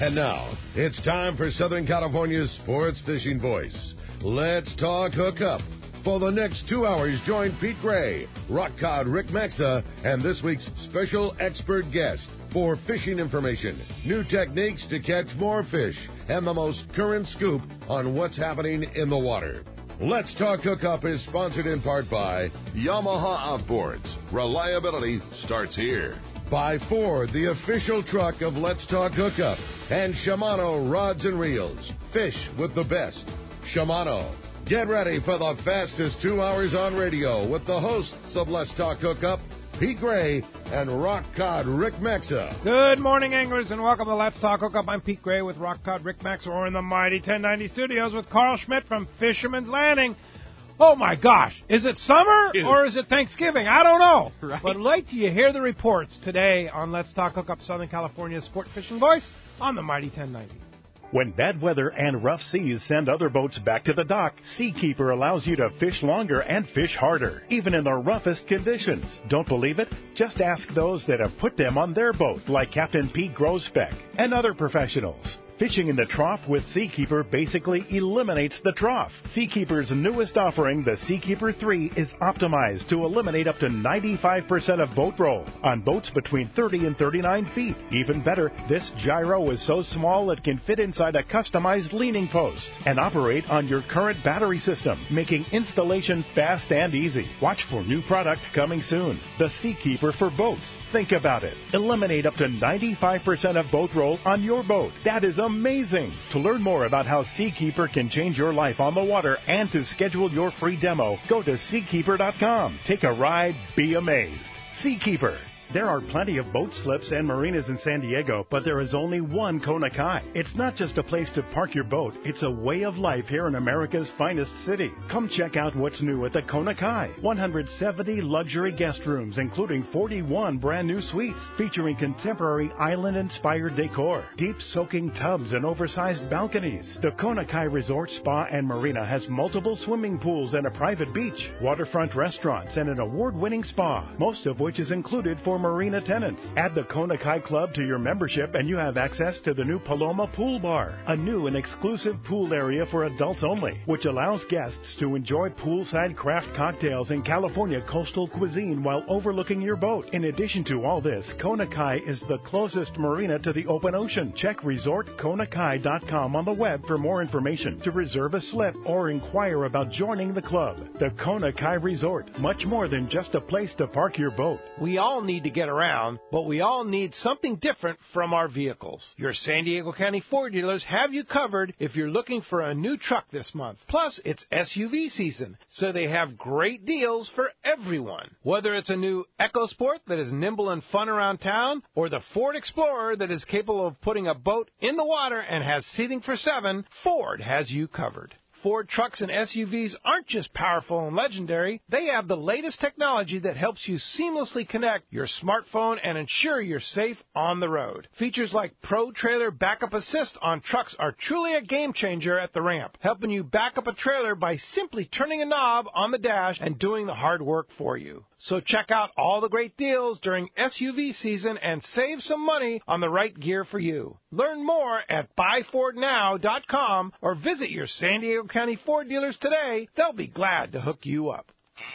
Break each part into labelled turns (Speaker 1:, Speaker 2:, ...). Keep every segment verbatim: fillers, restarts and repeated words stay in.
Speaker 1: And now, it's time for Southern California's sports fishing voice. Let's talk hookup. For the next two hours, join Pete Gray, rock cod Rick Maxa, and this week's special expert guest for fishing information, new techniques to catch more fish, and the most current scoop on what's happening in the water. Let's Talk Hookup is sponsored in part by Yamaha Outboards. Reliability starts here. By Ford, the official truck of Let's Talk Hookup, and Shimano Rods and Reels. Fish with the best. Shimano. Get ready for the fastest two hours on radio with the hosts of Let's Talk Hookup, Pete Gray and Rock Cod Rick Maxa.
Speaker 2: Good morning, anglers, and welcome to Let's Talk Hookup. I'm Pete Gray with Rock Cod Rick Maxa. We're in the mighty ten ninety studios with Carl Schmidt from Fisherman's Landing. Oh, my gosh. Is it summer Dude. or is it Thanksgiving? I don't know. Right. But wait till you hear the reports today on Let's Talk Hookup, Southern California's sport fishing voice on the mighty ten ninety.
Speaker 3: When bad weather and rough seas send other boats back to the dock, Seakeeper allows you to fish longer and fish harder, even in the roughest conditions. Don't believe it? Just ask those that have put them on their boat, like Captain Pete Grosbeck and other professionals. Fishing in the trough with Seakeeper basically eliminates the trough. Seakeeper's newest offering, the Seakeeper three, is optimized to eliminate up to ninety-five percent of boat roll on boats between thirty and thirty-nine feet. Even better, this gyro is so small it can fit inside a customized leaning post and operate on your current battery system, making installation fast and easy. Watch for new product coming soon. The Seakeeper for boats. Think about it. Eliminate up to ninety-five percent of boat roll on your boat. That is amazing. To learn more about how Seakeeper can change your life on the water and to schedule your free demo, go to seakeeper dot com. Take a ride, be amazed. Seakeeper. There are plenty of boat slips and marinas in San Diego, but there is only one Kona Kai. It's not just a place to park your boat. It's a way of life here in America's finest city. Come check out what's new at the Kona Kai. one hundred seventy luxury guest rooms, including forty-one brand new suites, featuring contemporary island-inspired decor, deep soaking tubs, and oversized balconies. The Kona Kai Resort Spa and Marina has multiple swimming pools and a private beach, waterfront restaurants, and an award-winning spa, most of which is included for marina tenants. Add the Kona Kai Club to your membership and you have access to the new Paloma Pool Bar, a new and exclusive pool area for adults only, which allows guests to enjoy poolside craft cocktails and California coastal cuisine while overlooking your boat. In addition to all this, Kona Kai is the closest marina to the open ocean. Check resort kona kai dot com on the web for more information, to reserve a slip or inquire about joining the club. The Kona Kai Resort, much more than just a place to park your boat.
Speaker 2: We all need to get around, but we all need something different from our vehicles. Your San Diego County Ford dealers have you covered if you're looking for a new truck this month. Plus, it's S U V season, so they have great deals for everyone. Whether it's a new EcoSport that is nimble and fun around town, or the Ford Explorer that is capable of putting a boat in the water and has seating for seven, Ford has you covered. Ford trucks and S U Vs aren't just powerful and legendary. They have the latest technology that helps you seamlessly connect your smartphone and ensure you're safe on the road. Features like Pro Trailer Backup Assist on trucks are truly a game changer at the ramp, helping you back up a trailer by simply turning a knob on the dash and doing the hard work for you. So check out all the great deals during S U V season and save some money on the right gear for you. Learn more at buy ford now dot com or visit your San Diego County Ford dealers today. They'll be glad to hook you up.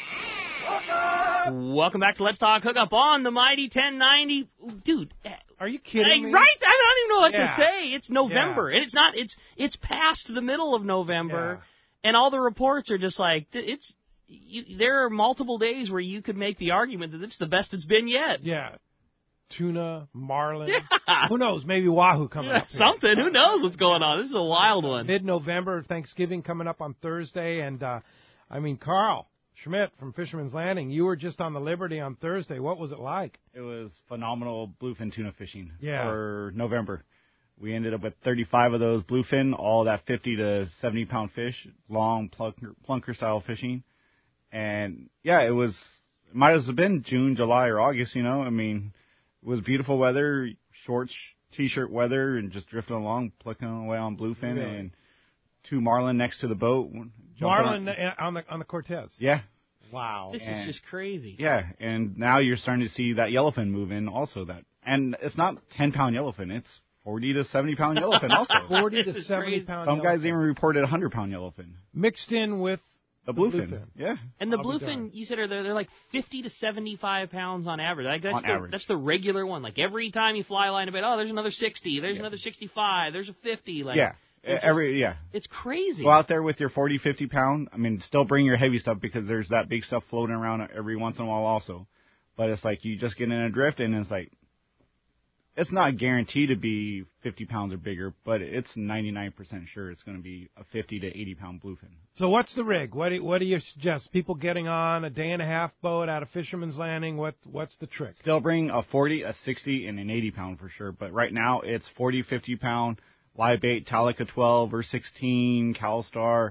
Speaker 4: Welcome back to Let's Talk Hookup on the mighty ten ninety. Dude,
Speaker 2: are you kidding me?
Speaker 4: Right? I don't even know what
Speaker 2: yeah.
Speaker 4: to say. It's November,
Speaker 2: yeah.
Speaker 4: and it's not. It's it's past the middle of November,
Speaker 2: yeah.
Speaker 4: and all the reports are just like it's. You, there are multiple days where you could make the argument that it's the best it's been yet.
Speaker 2: Yeah. Tuna, marlin.
Speaker 4: Yeah.
Speaker 2: Who knows? Maybe wahoo coming
Speaker 4: yeah,
Speaker 2: up. Here.
Speaker 4: Something. Who knows what's going on? This is a wild one.
Speaker 2: Mid-November, Thanksgiving coming up on Thursday. And, uh, I mean, Carl Schmidt from Fisherman's Landing, you were just on the Liberty on Thursday. What was it like?
Speaker 5: It was phenomenal bluefin tuna fishing
Speaker 2: yeah.
Speaker 5: for November. We ended up with thirty-five of those bluefin, all that fifty to seventy pound fish, long plunker, plunker style fishing. And, yeah, it was, it might as have been June, July, or August, you know. I mean, it was beautiful weather, shorts, T-shirt weather, and just drifting along, plucking away on bluefin,
Speaker 2: really?
Speaker 5: and two marlin next to the boat.
Speaker 2: Marlin on, on the on the Cortez?
Speaker 5: Yeah.
Speaker 2: Wow.
Speaker 4: This
Speaker 5: and,
Speaker 4: is just crazy.
Speaker 5: Yeah, and now you're starting to see that yellowfin move in also. That, and it's not ten pound yellowfin, it's forty to seventy pound yellowfin also.
Speaker 2: forty to
Speaker 4: This is
Speaker 2: seventy
Speaker 4: crazy.
Speaker 2: pound.
Speaker 5: Some guys
Speaker 2: yellowfin.
Speaker 5: even reported one hundred pound yellowfin.
Speaker 2: Mixed in with
Speaker 5: The
Speaker 2: the
Speaker 5: bluefin.
Speaker 2: bluefin.
Speaker 5: Yeah.
Speaker 4: And the
Speaker 2: I'll be
Speaker 4: bluefin,
Speaker 2: darned.
Speaker 4: you said, are they're, they're like fifty to seventy-five pounds on average. Like that's
Speaker 5: On
Speaker 4: the,
Speaker 5: average.
Speaker 4: That's the regular one. Like every time you fly line a bit, oh, there's another sixty, there's
Speaker 5: Yeah.
Speaker 4: another sixty-five, there's a fifty. Like,
Speaker 5: Yeah.
Speaker 4: they're just-
Speaker 5: Every yeah.
Speaker 4: It's crazy.
Speaker 5: Go out there with your forty, fifty pound. I mean, still bring your heavy stuff because there's that big stuff floating around every once in a while also. But it's like you just get in a drift and it's like, it's not guaranteed to be fifty pounds or bigger, but it's ninety-nine percent sure it's going to be a fifty to eighty pound bluefin.
Speaker 2: So what's the rig? What do, what do you suggest? People getting on a day and a half boat out of Fisherman's Landing. What what's the trick?
Speaker 5: Still bring a forty, a sixty, and an eighty pound for sure. But right now it's forty, fifty pound live bait, Talica twelve or sixteen, CalStar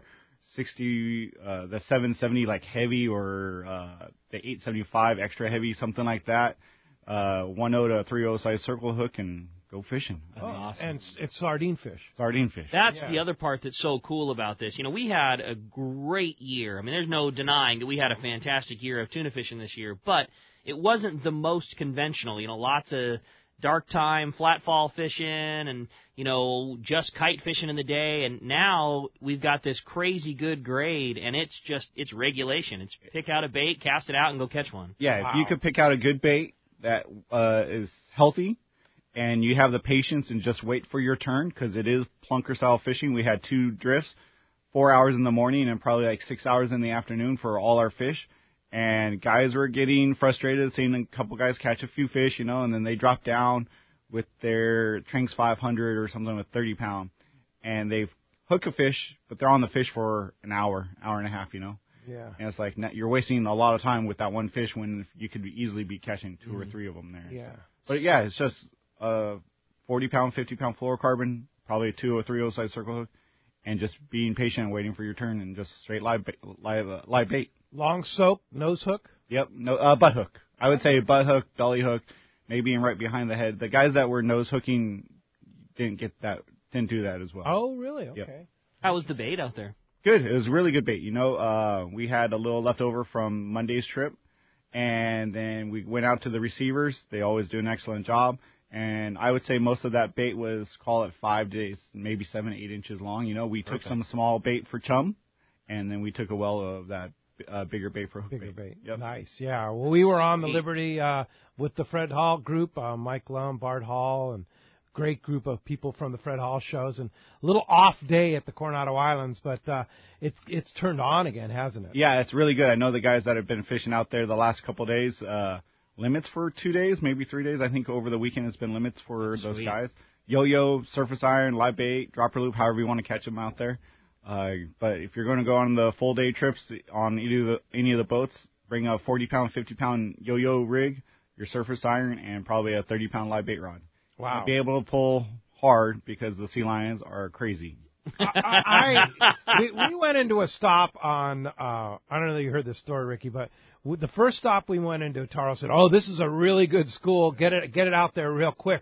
Speaker 5: sixty, uh, the seven seventy like heavy or uh, the eight seventy-five extra heavy, something like that. Uh, one oh to three oh size circle hook and go fishing.
Speaker 4: That's awesome.
Speaker 2: And it's, it's sardine fish.
Speaker 5: Sardine fish.
Speaker 4: That's
Speaker 2: Yeah.
Speaker 4: the other part that's so cool about this. You know, we had a great year. I mean, there's no denying that we had a fantastic year of tuna fishing this year, but it wasn't the most conventional. You know, lots of dark time, flat fall fishing, and, you know, just kite fishing in the day. And now we've got this crazy good grade, and it's just, it's regulation. It's pick out a bait, cast it out, and go catch one.
Speaker 5: Yeah,
Speaker 2: Wow.
Speaker 5: if you could pick out a good bait that uh, is healthy and you have the patience and just wait for your turn, because it is plunker style fishing. We had two drifts, four hours in the morning and probably like six hours in the afternoon for all our fish. And guys were getting frustrated, seeing a couple guys catch a few fish, you know, and then they drop down with their Tranks five hundred or something with thirty pound, and they hook a fish, but they're on the fish for an hour, hour and a half, you know.
Speaker 2: Yeah.
Speaker 5: And it's like you're wasting a lot of time with that one fish when you could easily be catching two mm-hmm. or three of them there.
Speaker 2: Yeah.
Speaker 5: So. But yeah, it's just a forty pound, fifty pound fluorocarbon, probably a two or three oh size circle hook, and just being patient and waiting for your turn and just straight live bait, live uh, live bait.
Speaker 2: Long soak, nose hook.
Speaker 5: Yep, no uh, butt hook. I would say butt hook, belly hook, maybe in right behind the head. The guys that were nose hooking didn't get that, didn't do that as well.
Speaker 2: Oh, really? Okay.
Speaker 5: Yep.
Speaker 4: How was the bait out there?
Speaker 5: Good. It was really good bait. You know, uh, we had a little left over from Monday's trip, and then we went out to the receivers. They always do an excellent job. And I would say most of that bait was, call it five days, maybe seven, eight inches long. You know, we took
Speaker 2: Okay.
Speaker 5: some small bait for chum, and then we took a well of that uh, bigger bait for hook
Speaker 2: Bigger
Speaker 5: bait.
Speaker 2: bait.
Speaker 5: Yep.
Speaker 2: Nice. Yeah. Well, we were on the
Speaker 4: Sweet.
Speaker 2: Liberty uh, with the Fred Hall group, uh, Mike Lum, Bart Hall, and great group of people from the Fred Hall shows. And a little off day at the Coronado Islands, but uh, it's it's turned on again, hasn't it?
Speaker 5: Yeah, it's really good. I know the guys that have been fishing out there the last couple of days. Uh, limits for two days, maybe three days. I think over the weekend it's been limits for
Speaker 4: That's
Speaker 5: those
Speaker 4: sweet.
Speaker 5: guys. Yo-yo, surface iron, live bait, dropper loop, however you want to catch them out there. Uh, but if you're going to go on the full day trips on any of the, any of the boats, bring a forty pound, fifty pound yo-yo rig, your surface iron, and probably a thirty pound live bait rod.
Speaker 2: Wow.
Speaker 5: You'll be able to pull hard because the sea lions are crazy.
Speaker 2: I, I we, we went into a stop on. Uh, I don't know if you heard this story, Ricky, but with the first stop we went into, Taro said, "Oh, this is a really good school. Get it, get it out there real quick."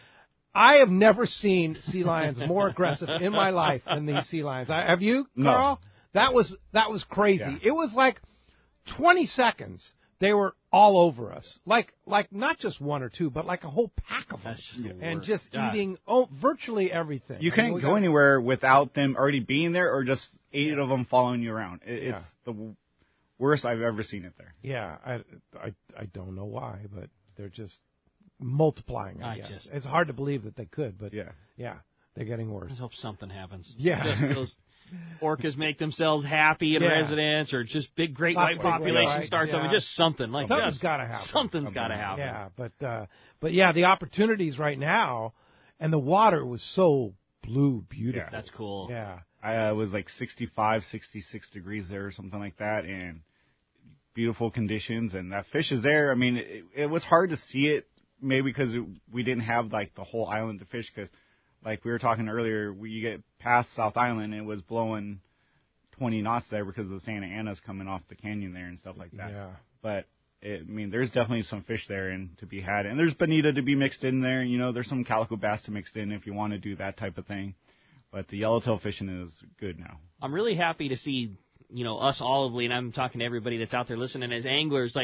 Speaker 2: I have never seen sea lions more aggressive in my life than these sea lions. I, have you, Carl?
Speaker 5: No.
Speaker 2: That was that was crazy.
Speaker 5: Yeah.
Speaker 2: It was like twenty seconds. They were all over us, like like not just one or two, but like a whole pack of them,
Speaker 4: That's just the
Speaker 2: and
Speaker 4: worst.
Speaker 2: just
Speaker 4: God.
Speaker 2: eating oh virtually everything.
Speaker 5: You
Speaker 2: I mean,
Speaker 5: couldn't
Speaker 2: we
Speaker 5: go
Speaker 2: got-
Speaker 5: anywhere without them already being there or just eight of them following you around. It,
Speaker 2: Yeah.
Speaker 5: It's the w- worst I've ever seen it there.
Speaker 2: Yeah, I, I, I don't know why, but they're just multiplying, I,
Speaker 4: I
Speaker 2: guess.
Speaker 4: just-
Speaker 2: It's hard to believe that they could, but
Speaker 5: Yeah.
Speaker 2: yeah, they're getting worse.
Speaker 4: Let's hope something happens.
Speaker 2: Yeah.
Speaker 4: Just those orcas make themselves happy in
Speaker 2: Yeah.
Speaker 4: residence, or just big great
Speaker 2: Lots
Speaker 4: white
Speaker 2: of big
Speaker 4: population
Speaker 2: whites,
Speaker 4: starts
Speaker 2: yeah.
Speaker 4: over. Just something like
Speaker 2: Something's
Speaker 4: just-
Speaker 2: got to happen.
Speaker 4: Something's got to happen.
Speaker 2: Yeah, but uh, but yeah, the opportunities right now, and the water was so blue, beautiful.
Speaker 5: Yeah.
Speaker 4: That's cool.
Speaker 2: Yeah,
Speaker 5: I uh, was like sixty-five, sixty-six degrees there or something like that, and beautiful conditions, and that fish is there. I mean, it, it was hard to see it, maybe because it, we didn't have like the whole island to fish, because like we were talking earlier, we, you get past South Island, and it was blowing twenty knots there because of the Santa Ana's coming off the canyon there and stuff like that.
Speaker 2: yeah.
Speaker 5: But it, I mean, there's definitely some fish there and to be had, and there's bonita to be mixed in there. You know, there's some calico bass to mix in if you want to do that type of thing. But the yellowtail fishing is good now.
Speaker 4: I'm really happy to see, you know, us olive and I'm talking to everybody that's out there listening as anglers, like,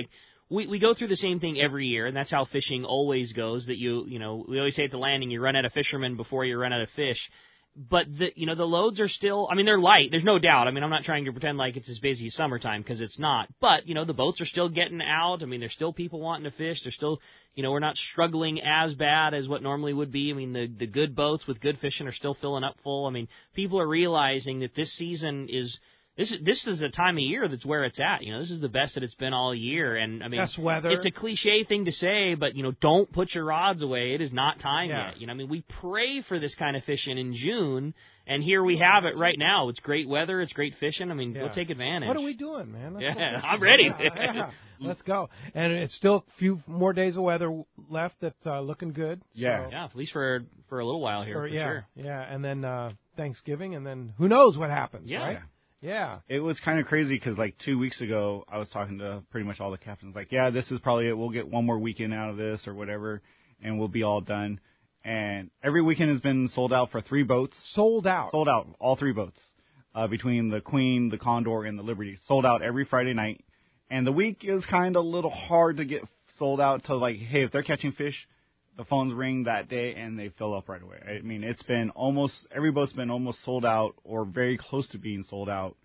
Speaker 4: we we go through the same thing every year, and that's how fishing always goes. That you you know we always say at the landing, you run out of fishermen before you run out of fish. But the you know the loads are still, I mean, they're light. There's no doubt. I mean, I'm not trying to pretend like it's as busy as summertime, because it's not. But you know the boats are still getting out. I mean, there's still people wanting to fish. There's still, you know, we're not struggling as bad as what normally would be. I mean, the the good boats with good fishing are still filling up full. I mean, people are realizing that this season is. This is this is a time of year that's where it's at. You know, this is the best that it's been all year. And I mean,
Speaker 2: best weather.
Speaker 4: It's a cliche thing to say, but you know, don't put your rods away. It is not time
Speaker 2: yeah.
Speaker 4: yet. You know, I mean, we pray for this kind of fishing in June, and here we have it right now. It's great weather. It's great fishing. I mean,
Speaker 2: yeah.
Speaker 4: go take advantage.
Speaker 2: What are we doing, man? Let's
Speaker 4: yeah, I'm ready.
Speaker 2: Yeah, yeah. Let's go. And it's still a few more days of weather left that's uh, looking good.
Speaker 5: Yeah,
Speaker 2: so.
Speaker 4: yeah, at least for for a little while here, for,
Speaker 2: for yeah,
Speaker 4: sure.
Speaker 2: Yeah, and then uh, Thanksgiving, and then who knows what happens,
Speaker 4: yeah.
Speaker 2: right? Yeah.
Speaker 5: It was kind of crazy because, like, two weeks ago, I was talking to pretty much all the captains. Like, yeah, this is probably it. We'll get one more weekend out of this or whatever, and we'll be all done. And every weekend has been sold out for three boats.
Speaker 2: Sold out.
Speaker 5: Sold out, all three boats, uh, between the Queen, the Condor, and the Liberty. Sold out every Friday night. And the week is kind of a little hard to get sold out to, like, hey, if they're catching fish, the phones ring that day and they fill up right away. I mean, it's been almost, every boat's been almost sold out or very close to being sold out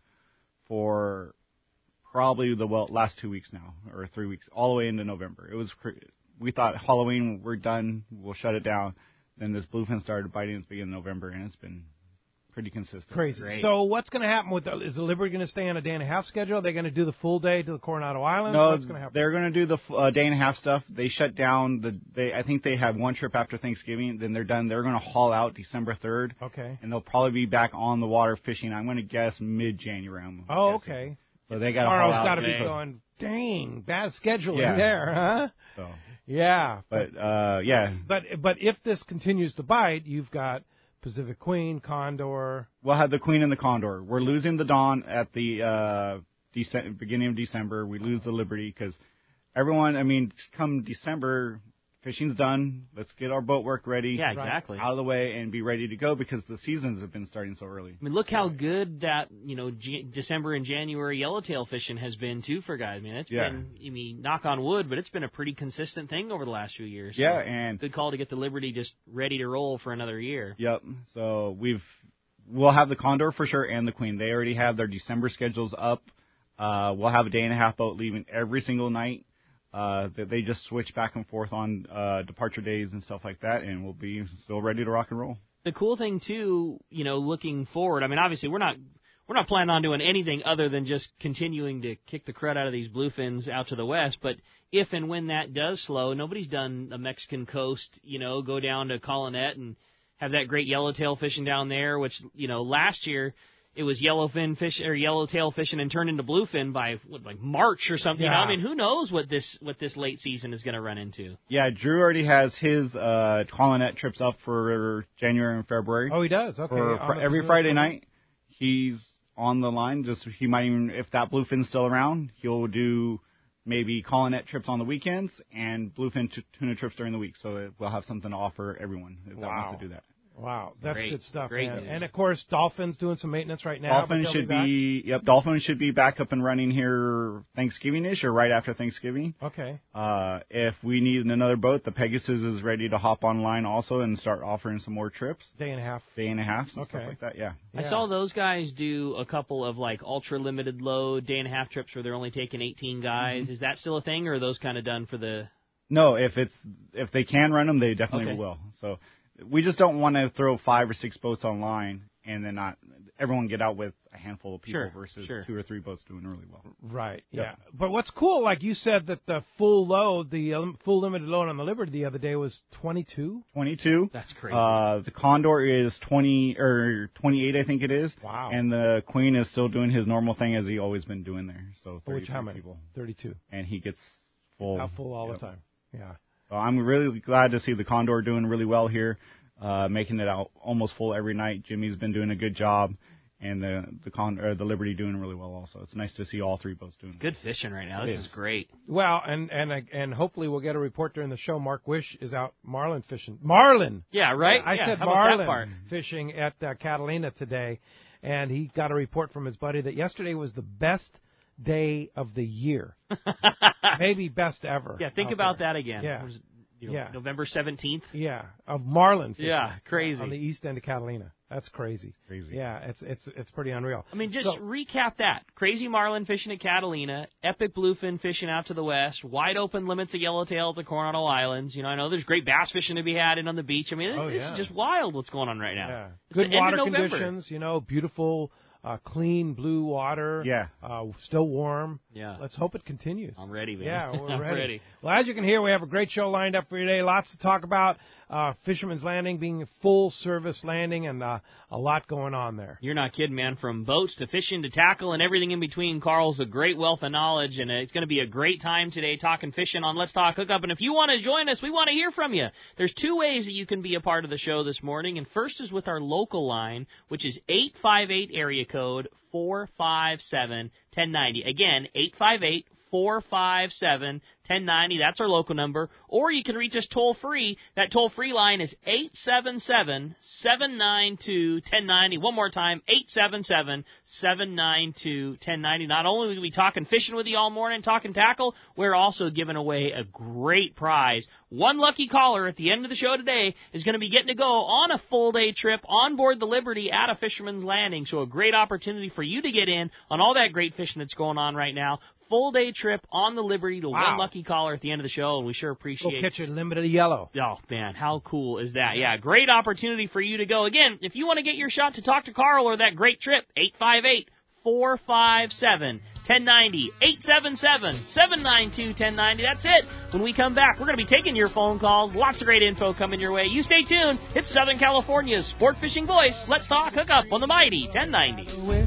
Speaker 5: for probably the well, last two weeks now, or three weeks, all the way into November. It was, we thought Halloween, we're done, we'll shut it down. Then this bluefin started biting at the beginning of November, and it's been pretty consistent.
Speaker 2: Crazy.
Speaker 4: Great.
Speaker 2: So what's going to happen with the, is the Liberty going to stay on a day and a half schedule? Are they going to do the full day to the Coronado Islands?
Speaker 5: No,
Speaker 2: what's going to happen?
Speaker 5: They're going to do the uh, day and a half stuff. They shut down the. They I think they have one trip after Thanksgiving. Then they're done. They're going to haul out December third.
Speaker 2: Okay.
Speaker 5: And they'll probably be back on the water fishing. I'm going to guess mid January.
Speaker 2: Oh,
Speaker 5: guessing.
Speaker 2: okay.
Speaker 5: So they got to haul
Speaker 2: Tomorrow's
Speaker 5: out.
Speaker 2: got to be
Speaker 5: But-
Speaker 2: going. Dang, bad scheduling
Speaker 5: Yeah.
Speaker 2: there, huh?
Speaker 5: So,
Speaker 2: Yeah.
Speaker 5: but uh, yeah,
Speaker 2: But but if this continues to bite, you've got Pacific Queen, Condor.
Speaker 5: we'll have the Queen and the Condor. We're losing the Dawn at the uh, Dece- beginning of December. We lose the Liberty because everyone. I mean, come December, fishing's done. Let's get our boat work ready.
Speaker 4: Yeah, exactly.
Speaker 5: Out of the way and be ready to go because the seasons have been starting so early.
Speaker 4: I mean, look how good that, you know, G- December and January yellowtail fishing has been, too, for guys. I mean, it's
Speaker 5: Yeah.
Speaker 4: been, I mean, knock on wood, but it's been a pretty consistent thing over the last few years. So
Speaker 5: Yeah, and
Speaker 4: good call to get the Liberty just ready to roll for another year.
Speaker 5: yep. So we've we'll have the Condor for sure and the Queen. They already have their December schedules up. Uh, we'll have a day and a half boat leaving every single night. Uh, that they just switch back and forth on uh, departure days and stuff like that, and we'll be still ready to rock and roll.
Speaker 4: The cool thing, too, you know, looking forward, I mean, obviously we're not we're not planning on doing anything other than just continuing to kick the crud out of these bluefins out to the west, but if and when that does slow, nobody's done a Mexican coast, you know, go down to Colonet and have that great yellowtail fishing down there, which, you know, last year it was yellowfin fish or yellowtail fishing and turned into bluefin by what, like March or something.
Speaker 2: Yeah.
Speaker 4: You know, I mean, who knows what this what this late season is going to run into?
Speaker 5: Yeah, Drew already has his uh, Colonet trips up for January and February.
Speaker 2: Oh, he does. Okay.
Speaker 5: For,
Speaker 2: On
Speaker 5: for
Speaker 2: the
Speaker 5: every
Speaker 2: Pacific
Speaker 5: Friday
Speaker 2: Queen.
Speaker 5: night, he's on the line. Just he might even, if that bluefin's still around, he'll do maybe Colonet trips on the weekends and bluefin t- tuna trips during the week. So it, we'll have something to offer everyone if that
Speaker 2: Wow.
Speaker 5: wants to do that.
Speaker 2: Wow, that's
Speaker 4: Great.
Speaker 2: good stuff,
Speaker 4: Great
Speaker 2: man.
Speaker 4: news.
Speaker 2: And of course, Dolphin's doing some maintenance right now.
Speaker 5: Dolphin
Speaker 2: but they'll
Speaker 5: should
Speaker 2: be,
Speaker 5: be, yep. Dolphin should be back up and running here Thanksgiving-ish or right after Thanksgiving.
Speaker 2: back. Okay.
Speaker 5: Uh, if we need another boat, the Pegasus is ready to hop online also and start offering some more trips,
Speaker 2: Day and a half.
Speaker 5: day and a half and
Speaker 2: Okay.
Speaker 5: stuff like that. Yeah.
Speaker 4: I
Speaker 2: Yeah.
Speaker 4: saw those guys do a couple of like ultra limited load day and a half trips where they're only taking eighteen guys.
Speaker 2: Mm-hmm.
Speaker 4: Is that still a thing, or are those kind of done for the?
Speaker 5: No, if it's if they can run them, they definitely
Speaker 4: Okay.
Speaker 5: will. So we just don't want to throw five or six boats online and then not everyone get out with a handful of people
Speaker 4: Sure,
Speaker 5: versus
Speaker 4: sure.
Speaker 5: two or three boats doing really well.
Speaker 2: Right.
Speaker 5: Yep.
Speaker 2: Yeah. But what's cool, like you said, that the full load, the um, full limited load on the Liberty the other day was twenty-two.
Speaker 5: twenty-two.
Speaker 4: That's crazy.
Speaker 5: Uh, the Condor is twenty or twenty-eight, I think it is.
Speaker 2: Wow.
Speaker 5: And the Queen is still doing his normal thing as he always been doing there. So
Speaker 2: Which
Speaker 5: thirty-three
Speaker 2: how many?
Speaker 5: people,
Speaker 2: thirty-two.
Speaker 5: and he gets full.
Speaker 2: How full all
Speaker 5: Yep.
Speaker 2: the time. Yeah.
Speaker 5: So I'm really glad to see the Condor doing really well here, uh, making it out almost full every night. Jimmy's been doing a good job, and the the Con or the Liberty doing really well also. It's nice to see all three boats doing
Speaker 4: Good fishing right now. This
Speaker 5: It
Speaker 4: is
Speaker 5: is.
Speaker 4: great.
Speaker 2: Well, and and and hopefully we'll get a report during the show. Mark Wish is out marlin fishing. Marlin.
Speaker 4: Yeah, right.
Speaker 2: I
Speaker 4: Yeah,
Speaker 2: said
Speaker 4: how about that
Speaker 2: marlin
Speaker 4: part?
Speaker 2: fishing at uh, Catalina today, and he got a report from his buddy that yesterday was the best day of the year. Maybe best ever.
Speaker 4: Yeah, think about there. that again.
Speaker 2: Yeah.
Speaker 4: Was it, you know,
Speaker 2: yeah.
Speaker 4: November seventeenth?
Speaker 2: Yeah, of marlin fishing.
Speaker 4: Yeah, crazy.
Speaker 2: On the east end of Catalina. That's crazy.
Speaker 5: Crazy.
Speaker 2: Yeah, it's it's it's pretty unreal.
Speaker 4: I mean, just
Speaker 2: so,
Speaker 4: recap that. Crazy marlin fishing at Catalina, epic bluefin fishing out to the west, wide open limits of yellowtail at the Coronado Islands. You know, I know there's great bass fishing to be had in on the beach. I mean,
Speaker 2: oh,
Speaker 4: this
Speaker 2: yeah.
Speaker 4: is just wild what's going on right now.
Speaker 2: Yeah.
Speaker 4: It's
Speaker 2: Good
Speaker 4: the end
Speaker 2: water
Speaker 4: of November.
Speaker 2: conditions, you know, beautiful, uh, clean blue water.
Speaker 5: Yeah.
Speaker 2: Uh, still warm.
Speaker 4: Yeah.
Speaker 2: Let's hope it continues.
Speaker 4: I'm ready, man.
Speaker 2: Yeah, we're
Speaker 4: I'm
Speaker 2: ready.
Speaker 4: ready.
Speaker 2: Well, as you can hear, we have a great show lined up for you today. Lots to talk about. Uh, Fisherman's Landing being a full-service landing and uh, a lot going on there.
Speaker 4: You're not kidding, man. From boats to fishing to tackle and everything in between, Carl's a great wealth of knowledge, and it's going to be a great time today talking fishing on Let's Talk Hookup. And if you want to join us, we want to hear from you. There's two ways that you can be a part of the show this morning, and first is with our local line, which is eight five eight area code four five seven, one zero nine zero. Again, eight five eight, four five seven, one zero nine zero. That's our local number. Or you can reach us toll-free. That toll-free line is eight seven seven, seven nine two, one zero nine zero. One more time, eight seven seven, seven nine two, one zero nine zero. Not only will we be talking fishing with you all morning, talking tackle, we're also giving away a great prize. One lucky caller at the end of the show today is going to be getting to go on a full-day trip on board the Liberty at a Fisherman's Landing. So a great opportunity for you to get in on all that great fishing that's going on right now. Full day trip on the Liberty to
Speaker 2: wow.
Speaker 4: one lucky caller at the end of the show, and we sure appreciate it.
Speaker 2: Go catch a limited yellow.
Speaker 4: Oh, man, how cool is that? Yeah, great opportunity for you to go. Again, if you want to get your shot to talk to Carl or that great trip, eight five eight, four five seven, one zero nine zero, eight seven seven, seven nine two, one zero nine zero. That's it. When we come back, we're going to be taking your phone calls. Lots of great info coming your way. You stay tuned. It's Southern California's sport fishing voice. Let's Talk Hookup on the mighty ten ninety.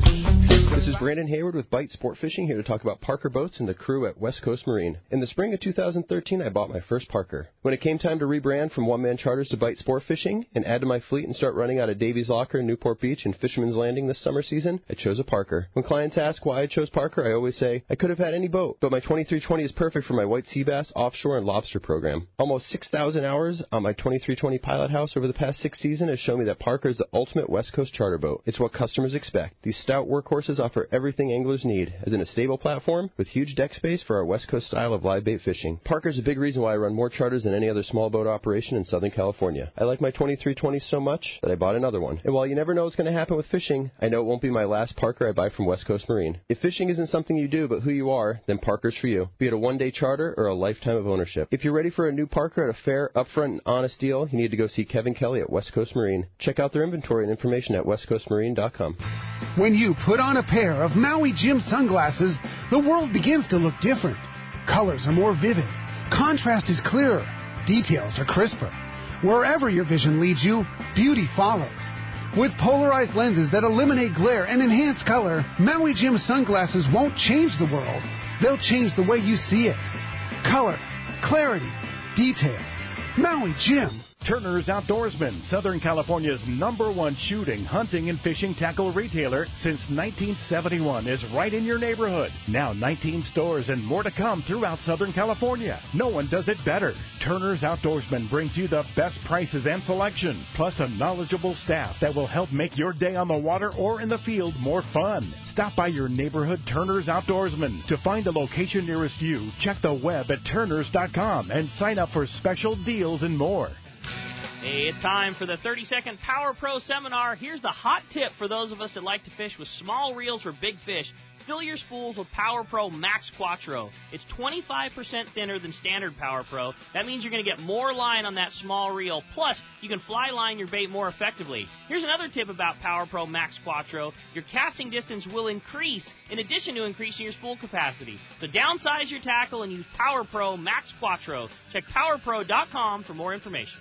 Speaker 6: This is Brandon Hayward with Bite Sport Fishing, here to talk about Parker Boats and the crew at West Coast Marine. In the spring of two thousand thirteen, I bought my first Parker. When it came time to rebrand from one-man charters to Bite Sport Fishing and add to my fleet and start running out of Davies Locker, Newport Beach, and Fisherman's Landing this summer season, I chose a Parker. When clients ask why I chose Parker, I always say, I could have had any boat, but my twenty-three twenty is perfect for my white sea bass, offshore, and lobster program. Almost six thousand hours on my twenty-three twenty Pilot House over the past six seasons has shown me that Parker is the ultimate West Coast charter boat. It's what customers expect. These stout workhorses offer everything anglers need, as in a stable platform with huge deck space for our West Coast style of live bait fishing. Parker's a big reason why I run more charters than any other small boat operation in Southern California. I like my twenty-three twenty so much that I bought another one. And while you never know what's going to happen with fishing, I know it won't be my last Parker I buy from West Coast Marine. If fishing isn't something you do but who you are, then Parker's for you, be it a one-day charter or a lifetime of ownership. If you're ready for a new Parker at a fair, upfront, and honest deal, you need to go see Kevin Kelly at West Coast Marine. Check out their inventory and information at west coast marine dot com.
Speaker 7: When you put on a pair of Maui Jim sunglasses, the world begins to look different. Colors are more vivid. Contrast is clearer. Details are crisper. Wherever your vision leads you, beauty follows. With polarized lenses that eliminate glare and enhance color, Maui Jim sunglasses won't change the world. They'll change the way you see it. Color, clarity, detail. Maui Jim.
Speaker 3: Turner's Outdoorsman, Southern California's number one shooting, hunting, and fishing tackle retailer since nineteen seventy-one, is right in your neighborhood. Now nineteen stores and more to come throughout Southern California. No one does it better. Turner's Outdoorsman brings you the best prices and selection, plus a knowledgeable staff that will help make your day on the water or in the field more fun. Stop by your neighborhood Turner's Outdoorsman. To find a location nearest you, check the web at turners dot com and sign up for special deals and more.
Speaker 4: Hey, it's time for the thirty-second Power Pro Seminar. Here's the hot tip for those of us that like to fish with small reels for big fish. Fill your spools with Power Pro Max Quattro. It's twenty-five percent thinner than standard Power Pro. That means you're going to get more line on that small reel. Plus, you can fly line your bait more effectively. Here's another tip about Power Pro Max Quattro. Your casting distance will increase in addition to increasing your spool capacity. So downsize your tackle and use Power Pro Max Quattro. Check power pro dot com for more information.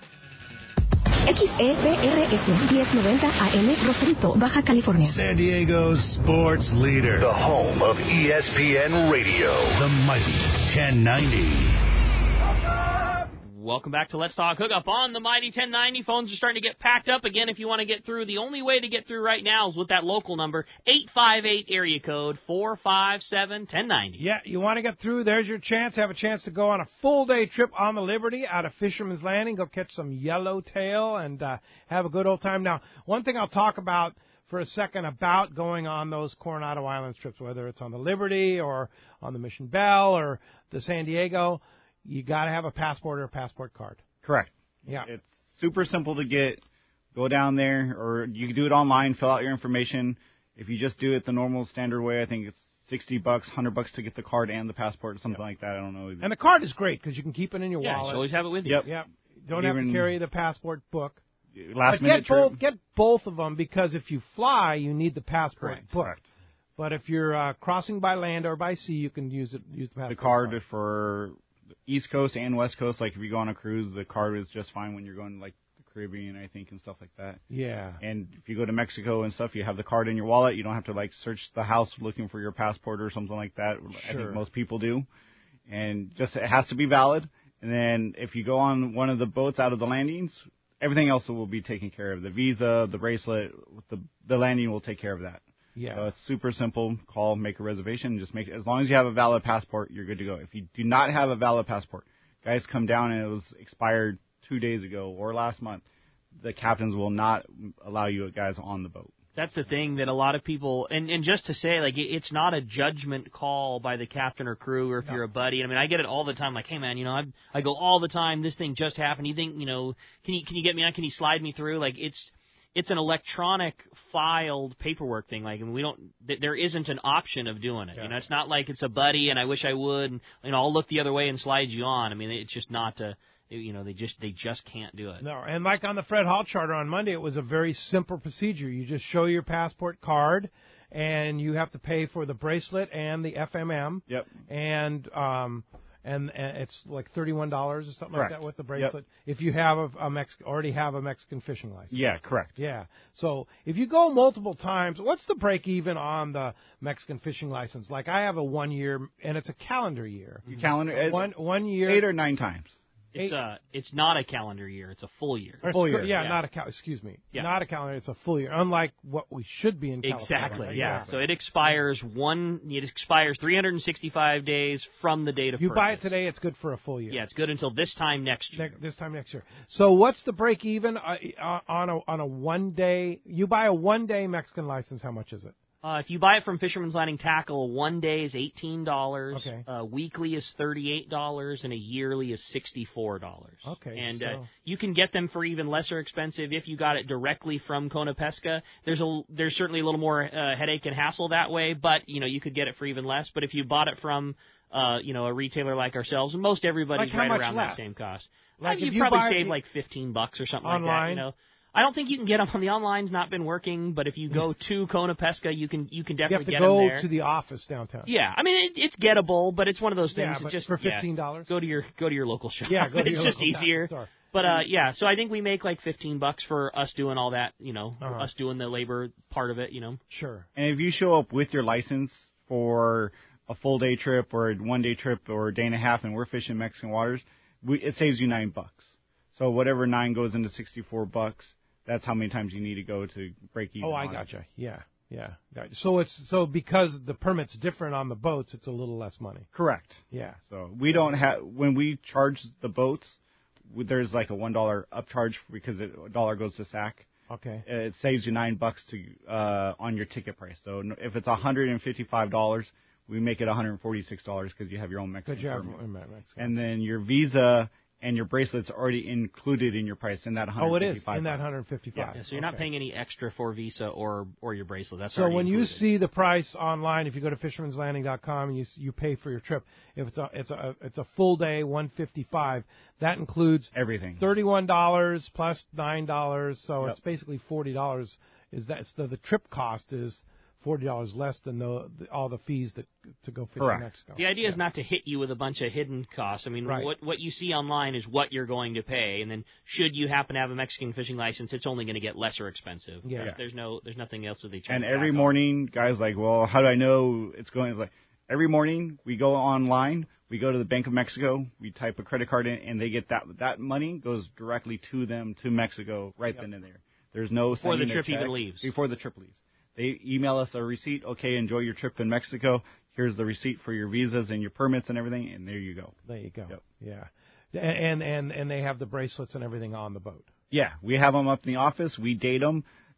Speaker 8: X E B R S ten ninety A M, Rosarito, Baja California.
Speaker 9: San Diego's sports leader.
Speaker 10: The home of E S P N Radio.
Speaker 9: The mighty ten ninety.
Speaker 4: Welcome back to Let's Talk Hookup on the mighty ten ninety. Phones are starting to get packed up again. If you want to get through, the only way to get through right now is with that local number, eight five eight area code four five seven, one zero nine zero.
Speaker 2: Yeah, you want to get through, there's your chance. Have a chance to go on a full-day trip on the Liberty out of Fisherman's Landing. Go catch some yellowtail and uh, have a good old time. Now, one thing I'll talk about for a second about going on those Coronado Islands trips, whether it's on the Liberty or on the Mission Belle or the San Diego, you got to have a passport or a passport card.
Speaker 5: Correct.
Speaker 2: Yeah.
Speaker 5: It's super simple to get. Go down there, or you can do it online, fill out your information. If you just do it the normal standard way, I think it's sixty bucks, one hundred bucks to get the card and the passport, something yep. like that. I don't know.
Speaker 2: And the card is great because you can keep it in your
Speaker 4: yeah,
Speaker 2: wallet.
Speaker 4: You always have it with you.
Speaker 5: Yep.
Speaker 2: Yep. Don't
Speaker 5: Even
Speaker 2: have to carry the passport book.
Speaker 5: Last
Speaker 2: but
Speaker 5: minute
Speaker 2: get
Speaker 5: trip.
Speaker 2: both, get both of them because if you fly, you need the passport
Speaker 5: Correct.
Speaker 2: book.
Speaker 5: Correct.
Speaker 2: But if you're uh, crossing by land or by sea, you can use it. Use the passport.
Speaker 5: The card,
Speaker 2: card
Speaker 5: for East Coast and West Coast. Like if you go on a cruise, the card is just fine when you're going like the Caribbean, I think, and stuff like that.
Speaker 2: Yeah.
Speaker 5: And if you go to Mexico and stuff, you have the card in your wallet. You don't have to like search the house looking for your passport or something like that.
Speaker 2: Sure.
Speaker 5: I think most people do. And just it has to be valid. And then if you go on one of the boats out of the landings, everything else will be taken care of. The visa, the bracelet, the the landing will take care of that.
Speaker 2: Yeah.
Speaker 5: So it's super simple. Call, make a reservation, just make it. As long as you have a valid passport, you're good to go. If you do not have a valid passport, guys come down and it was expired two days ago or last month, the captains will not allow you guys on the boat.
Speaker 4: That's the thing that a lot of people, and, and just to say, like, it's not a judgment call by the captain or crew or if no. you're a buddy. I mean, I get it all the time, like, hey, man, you know, I I go all the time, this thing just happened. You think, you know, can you can you get me on? Can you slide me through? Like, it's it's an electronic filed paperwork thing. Like, I mean, we don't, there isn't an option of doing it. Yeah. You know, it's not like it's a buddy and I wish I would, and, you know, I'll look the other way and slide you on. I mean, it's just not a, you know, they just they just can't do it.
Speaker 2: No, and like on the Fred Hall charter on Monday, it was a very simple procedure. You just show your passport card, and you have to pay for the bracelet and the F M M.
Speaker 5: Yep.
Speaker 2: And um, and, and it's like thirty-one dollars or something
Speaker 5: correct.
Speaker 2: like that with the bracelet.
Speaker 5: Yep.
Speaker 2: If you have a, a Mex already have a Mexican fishing license.
Speaker 5: Yeah, correct.
Speaker 2: Yeah. So if you go multiple times, what's the break even on the Mexican fishing license? Like I have a one year, and it's a calendar year.
Speaker 5: Your calendar
Speaker 2: one one year,
Speaker 5: eight or nine times.
Speaker 4: It's a, it's not a calendar year. It's a full year.
Speaker 2: Or
Speaker 5: full year.
Speaker 2: Yeah,
Speaker 4: yeah,
Speaker 2: not a cal. Excuse me.
Speaker 4: Yeah.
Speaker 2: Not a calendar. It's a full year. Unlike what we should be in California.
Speaker 4: Exactly.
Speaker 2: Right?
Speaker 4: Yeah. So it expires one. It expires three hundred sixty-five days from the date of
Speaker 2: you
Speaker 4: purchase.
Speaker 2: buy it today, it's good for a full year.
Speaker 4: Yeah, it's good until this time next year.
Speaker 2: Ne- this time next year. So what's the break even uh, on a on a one day? You buy a one day Mexican license. How much is it?
Speaker 4: Uh, if you buy it from Fisherman's Landing Tackle, one day is eighteen dollars.
Speaker 2: Okay.
Speaker 4: Uh, weekly is thirty-eight dollars, and a yearly is sixty-four dollars.
Speaker 2: Okay.
Speaker 4: And
Speaker 2: so.
Speaker 4: uh, you can get them for even lesser expensive if you got it directly from Kona Pesca. There's a there's certainly a little more uh, headache and hassle that way, but you know you could get it for even less. But if you bought it from uh, you know a retailer like ourselves, most everybody's
Speaker 2: like
Speaker 4: right around
Speaker 2: less?
Speaker 4: that same cost.
Speaker 2: Like
Speaker 4: uh,
Speaker 2: if
Speaker 4: you
Speaker 2: you
Speaker 4: probably
Speaker 2: buy
Speaker 4: save
Speaker 2: it
Speaker 4: like fifteen bucks or something
Speaker 2: online?
Speaker 4: like that. You know. I don't think you can get them on the online's not been working, but if you go to Kona Pesca, you can you can definitely
Speaker 2: you have to
Speaker 4: get
Speaker 2: go
Speaker 4: them there.
Speaker 2: to the office downtown.
Speaker 4: Yeah, I mean it, it's gettable, but it's one of those things
Speaker 2: Yeah,
Speaker 4: that
Speaker 2: but
Speaker 4: just
Speaker 2: for fifteen dollars.
Speaker 4: Yeah, go to your go to your local shop.
Speaker 2: Yeah, go to
Speaker 4: it's
Speaker 2: your
Speaker 4: just
Speaker 2: local
Speaker 4: easier.
Speaker 2: store.
Speaker 4: But uh, yeah, so I think we make like fifteen bucks for us doing all that. You know,
Speaker 2: Uh-huh.
Speaker 4: us doing the labor part of it. You know.
Speaker 2: Sure.
Speaker 5: And if you show up with your license for a full day trip or a one day trip or a day and a half, and we're fishing Mexican waters, we, it saves you nine bucks. So whatever nine goes into sixty-four bucks. That's how many times you need to go to break even.
Speaker 2: Oh, I
Speaker 5: on
Speaker 2: gotcha.
Speaker 5: it.
Speaker 2: Yeah, yeah. Gotcha. So it's so because the permit's different on the boats, it's a little less money.
Speaker 5: Correct.
Speaker 2: Yeah.
Speaker 5: So we don't have when we charge the boats, there's like a one dollar upcharge because it, a dollar goes to S A C.
Speaker 2: Okay.
Speaker 5: It saves you nine bucks to uh, on your ticket price. So if it's one hundred and fifty-five dollars, we make it one hundred and forty-six dollars because you have your own Mexican
Speaker 2: you have
Speaker 5: permit.
Speaker 2: Mexican.
Speaker 5: And then your visa and your bracelet's already included in your price in that one hundred fifty-five.
Speaker 2: Oh, it is in that one hundred fifty-five.
Speaker 4: Yeah, so you're not
Speaker 2: okay.
Speaker 4: paying any extra for Visa or or your bracelet. That's
Speaker 2: so
Speaker 4: already
Speaker 2: when
Speaker 4: included.
Speaker 2: you see the price online, if you go to fishermans landing dot com and you you pay for your trip, if it's a it's a it's a full day one hundred fifty-five, that includes
Speaker 5: everything.
Speaker 2: thirty-one dollars plus nine dollars, so
Speaker 5: yep.
Speaker 2: it's basically forty dollars. Is that so the trip cost is forty dollars less than the, the all the fees that to go fish
Speaker 5: Correct.
Speaker 2: in Mexico.
Speaker 4: The idea
Speaker 2: yeah.
Speaker 4: is not to hit you with a bunch of hidden costs. I mean,
Speaker 2: right.
Speaker 4: what what you see online is what you're going to pay, and then should you happen to have a Mexican fishing license, it's only going to get lesser expensive.
Speaker 2: Yeah.
Speaker 4: There's, there's no there's nothing else that they charge.
Speaker 5: And every morning, guys like, well, how do I know it's going? It's like every morning we go online, we go to the Bank of Mexico, we type a credit card in, and they get that that money goes directly to them to Mexico right
Speaker 2: yep.
Speaker 5: then and there. There's no
Speaker 4: before the
Speaker 5: sending
Speaker 4: trip
Speaker 5: a check
Speaker 4: even leaves.
Speaker 5: Before the trip leaves. They email us a receipt. Okay, enjoy your trip in Mexico. Here's the receipt for your visas and your permits and everything, and there you go.
Speaker 2: There you go.
Speaker 5: Yep.
Speaker 2: Yeah, and and and they have the bracelets and everything on the boat.
Speaker 5: Yeah, we have them up in the office. We date them.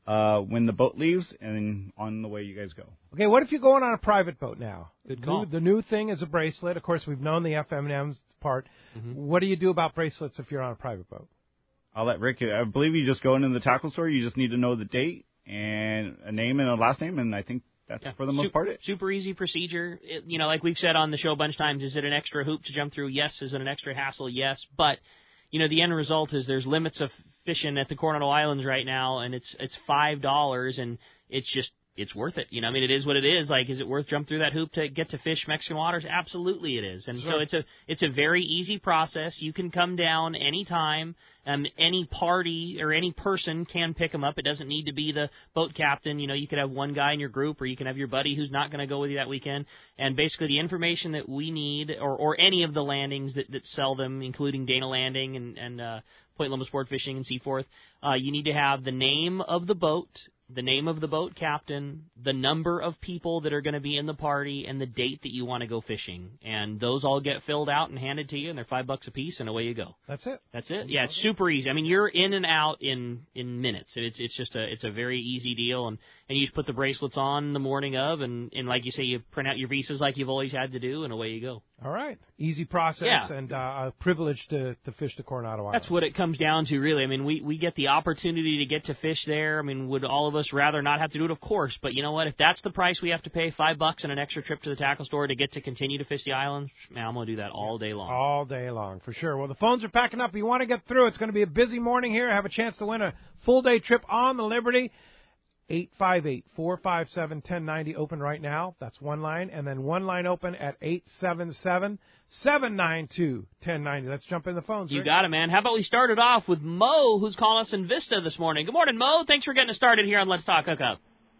Speaker 5: uh, when the boat leaves, and then on the way you guys go.
Speaker 2: Okay, what if you're going on a private boat now?
Speaker 4: Good
Speaker 2: The
Speaker 4: call.
Speaker 2: new, the new thing is a bracelet. Of course, we've known the F M Ms part.
Speaker 4: Mm-hmm.
Speaker 2: What do you do about bracelets if you're on a private boat?
Speaker 5: I'll let Rick. I believe you just go into the tackle store. You just need to know the date and a name and a last name, and I think that's
Speaker 4: Yeah.
Speaker 5: for the most
Speaker 4: super,
Speaker 5: part it.
Speaker 4: Super easy procedure. It, you know, like we've said on the show a bunch of times, is it an extra hoop to jump through? Yes. Is it an extra hassle? Yes. But, you know, the end result is there's limits of fishing at the Coronado Islands right now, and it's it's five dollars, and it's just, it's worth it. You know, I mean, it is what it is. Like, is it worth jump through that hoop to get to fish Mexican waters? Absolutely it is. And
Speaker 2: Sure.
Speaker 4: so it's a it's a very easy process. You can come down anytime. Um, any party or any person can pick them up. It doesn't need to be the boat captain. You know, you could have one guy in your group, or you can have your buddy who's not going to go with you that weekend. And basically the information that we need, or, or any of the landings that, that sell them, including Dana Landing and, and uh, Point Loma Sport Fishing and Seaforth, uh, you need to have the name of the boat, the name of the boat captain, the number of people that are going to be in the party, and the date that you want to go fishing. And those all get filled out and handed to you, and they're five bucks a piece, and away you go.
Speaker 2: That's it.
Speaker 4: That's it. Yeah, it's super easy. I mean, you're in and out in, in minutes. It's it's just a it's a very easy deal, and, and you just put the bracelets on the morning of, and, and like you say, you print out your visas like you've always had to do, and away you go.
Speaker 2: All right. Easy process,
Speaker 4: Yeah.
Speaker 2: and uh, a privilege to, to fish the Coronado Islands.
Speaker 4: That's what it comes down to, really. I mean, we, we get the opportunity to get to fish there. I mean, would all of us rather not have to do it? Of course. But you know what? If that's the price we have to pay, five bucks and an extra trip to the tackle store to get to continue to fish the islands, man, I'm going to do that all day long.
Speaker 2: All day long, for sure. Well, the phones are packing up. If you want to get through, it's going to be a busy morning here. Have a chance to win a full-day trip on the Liberty. eight five eight, four five seven, one oh nine oh open right now. That's one line. And then one line open at eight seven seven, seven nine two, one oh nine oh. Let's jump in the phones.
Speaker 4: You
Speaker 2: Rick.
Speaker 4: got it, man. How about we start it off with Mo, who's calling us in Vista this morning. Good morning, Mo. Thanks for getting us started here on Let's Talk Hookup.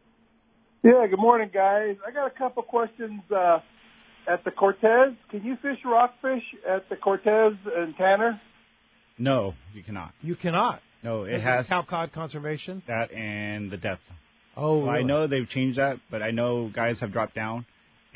Speaker 11: Yeah, good morning, guys. I got a couple questions uh, at the Cortez. Can you fish rockfish at the Cortez and Tanner?
Speaker 5: No, you cannot.
Speaker 2: You cannot.
Speaker 5: No, it has
Speaker 2: Cal Cod Conservation.
Speaker 5: that and the depth.
Speaker 2: Oh,
Speaker 5: Well,
Speaker 2: really?
Speaker 5: I know they've changed that, but I know guys have dropped down,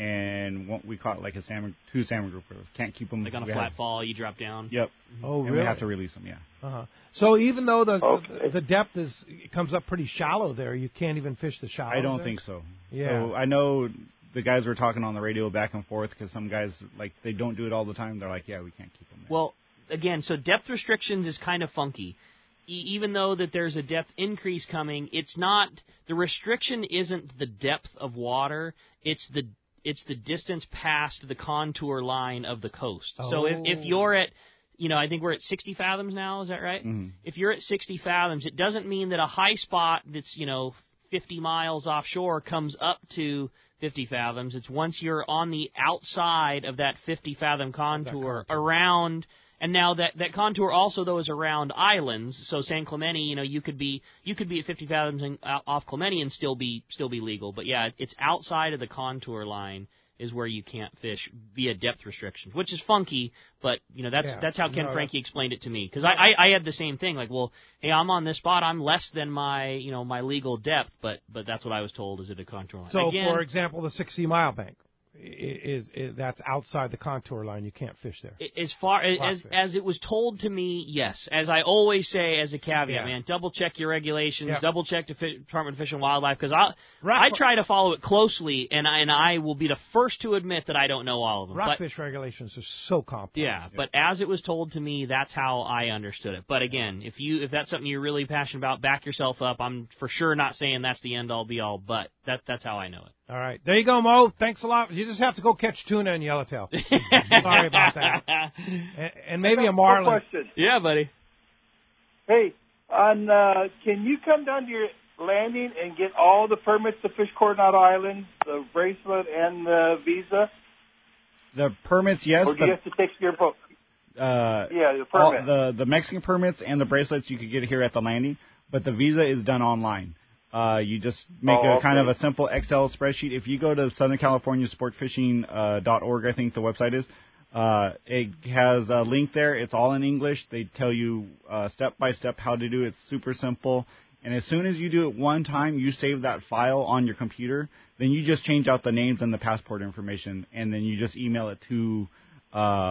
Speaker 5: and what we caught like a salmon, two salmon groupers. Can't keep them.
Speaker 4: Like on a
Speaker 5: we
Speaker 4: flat
Speaker 5: have,
Speaker 4: fall, you drop down.
Speaker 5: Yep.
Speaker 2: Oh,
Speaker 5: and
Speaker 2: really?
Speaker 5: we have to release them. Yeah.
Speaker 2: Uh-huh. So even though the
Speaker 11: Okay.
Speaker 2: the depth is it comes up pretty shallow there, you can't even fish the shallows
Speaker 5: I don't
Speaker 2: there?
Speaker 5: think so.
Speaker 2: Yeah.
Speaker 5: So I know the guys were talking on the radio back and forth because some guys like they don't do it all the time. They're like, yeah, we can't keep them there.
Speaker 4: Well, again, so depth restrictions is kind of funky. E- even though that there's a depth increase coming, it's not the restriction isn't the depth of water. It's the it's the distance past the contour line of the coast. So if, if
Speaker 2: Oh.
Speaker 4: you're at you know, I think we're at sixty fathoms now. Is that right?
Speaker 5: Mhm.
Speaker 4: If you're at sixty fathoms, it doesn't mean that a high spot that's, you know, fifty miles offshore comes up to fifty fathoms. It's once you're on the outside of that fifty fathom contour,
Speaker 2: contour.
Speaker 4: around, and now that, that contour also, though, is around islands. So San Clemente, you know, you could be you could be at fifty fathoms and, uh, off Clemente and still be still be legal. But yeah, it's outside of the contour line is where you can't fish via depth restrictions, which is funky, but you know that's
Speaker 2: Yeah.
Speaker 4: that's how Ken
Speaker 2: No,
Speaker 4: Franke explained it to me, because I, I I had the same thing, like, well, hey, I'm on this spot, I'm less than my you know my legal depth, but but that's what I was told is at a contour line.
Speaker 2: So,
Speaker 4: Again,
Speaker 2: for example, the sixty mile bank i- is, is that's outside the contour line. You can't fish there.
Speaker 4: as far as
Speaker 2: Rockfish.
Speaker 4: as it was told to me, yes. As I always say as a caveat,
Speaker 2: Yeah.
Speaker 4: man, double check your regulations,
Speaker 2: Yeah.
Speaker 4: double check the Fi- Department of Fish and Wildlife, because I
Speaker 2: Rock-
Speaker 4: I try to follow it closely, and I and I will be the first to admit that I don't know all of them. But
Speaker 2: Rockfish regulations are so complex.
Speaker 4: yeah, but as it was told to me, that's how I understood it. But again, if you if that's something you're really passionate about, back yourself up. I'm for sure not saying that's the end all be all, but that that's how I know it.
Speaker 2: All right, there you go, Mo. Thanks a lot. You just have to go catch tuna in Yellowtail. Sorry about that. And, and maybe a marlin.
Speaker 11: Question.
Speaker 4: Yeah, buddy.
Speaker 11: Hey, on uh, can you come down to your landing and get all the permits to fish Coronado Islands, the bracelet and the visa,
Speaker 5: The permits, yes,
Speaker 11: or do you
Speaker 5: but
Speaker 11: have to take your boat?
Speaker 5: uh,
Speaker 11: Yeah, the
Speaker 5: all,
Speaker 11: permit.
Speaker 5: the the Mexican permits and the bracelets you could get here at the landing, but the visa is done online. Uh, you just make
Speaker 11: Oh,
Speaker 5: a kind of
Speaker 11: okay.
Speaker 5: a simple Excel spreadsheet. If you go to Southern California Sport Fishing uh, dot org, I think the website is, uh, it has a link there. It's all in English. They tell you uh, step by step how to do it. It's super simple. And as soon as you do it one time, you save that file on your computer. Then you just change out the names and the passport information, and then you just email it to uh,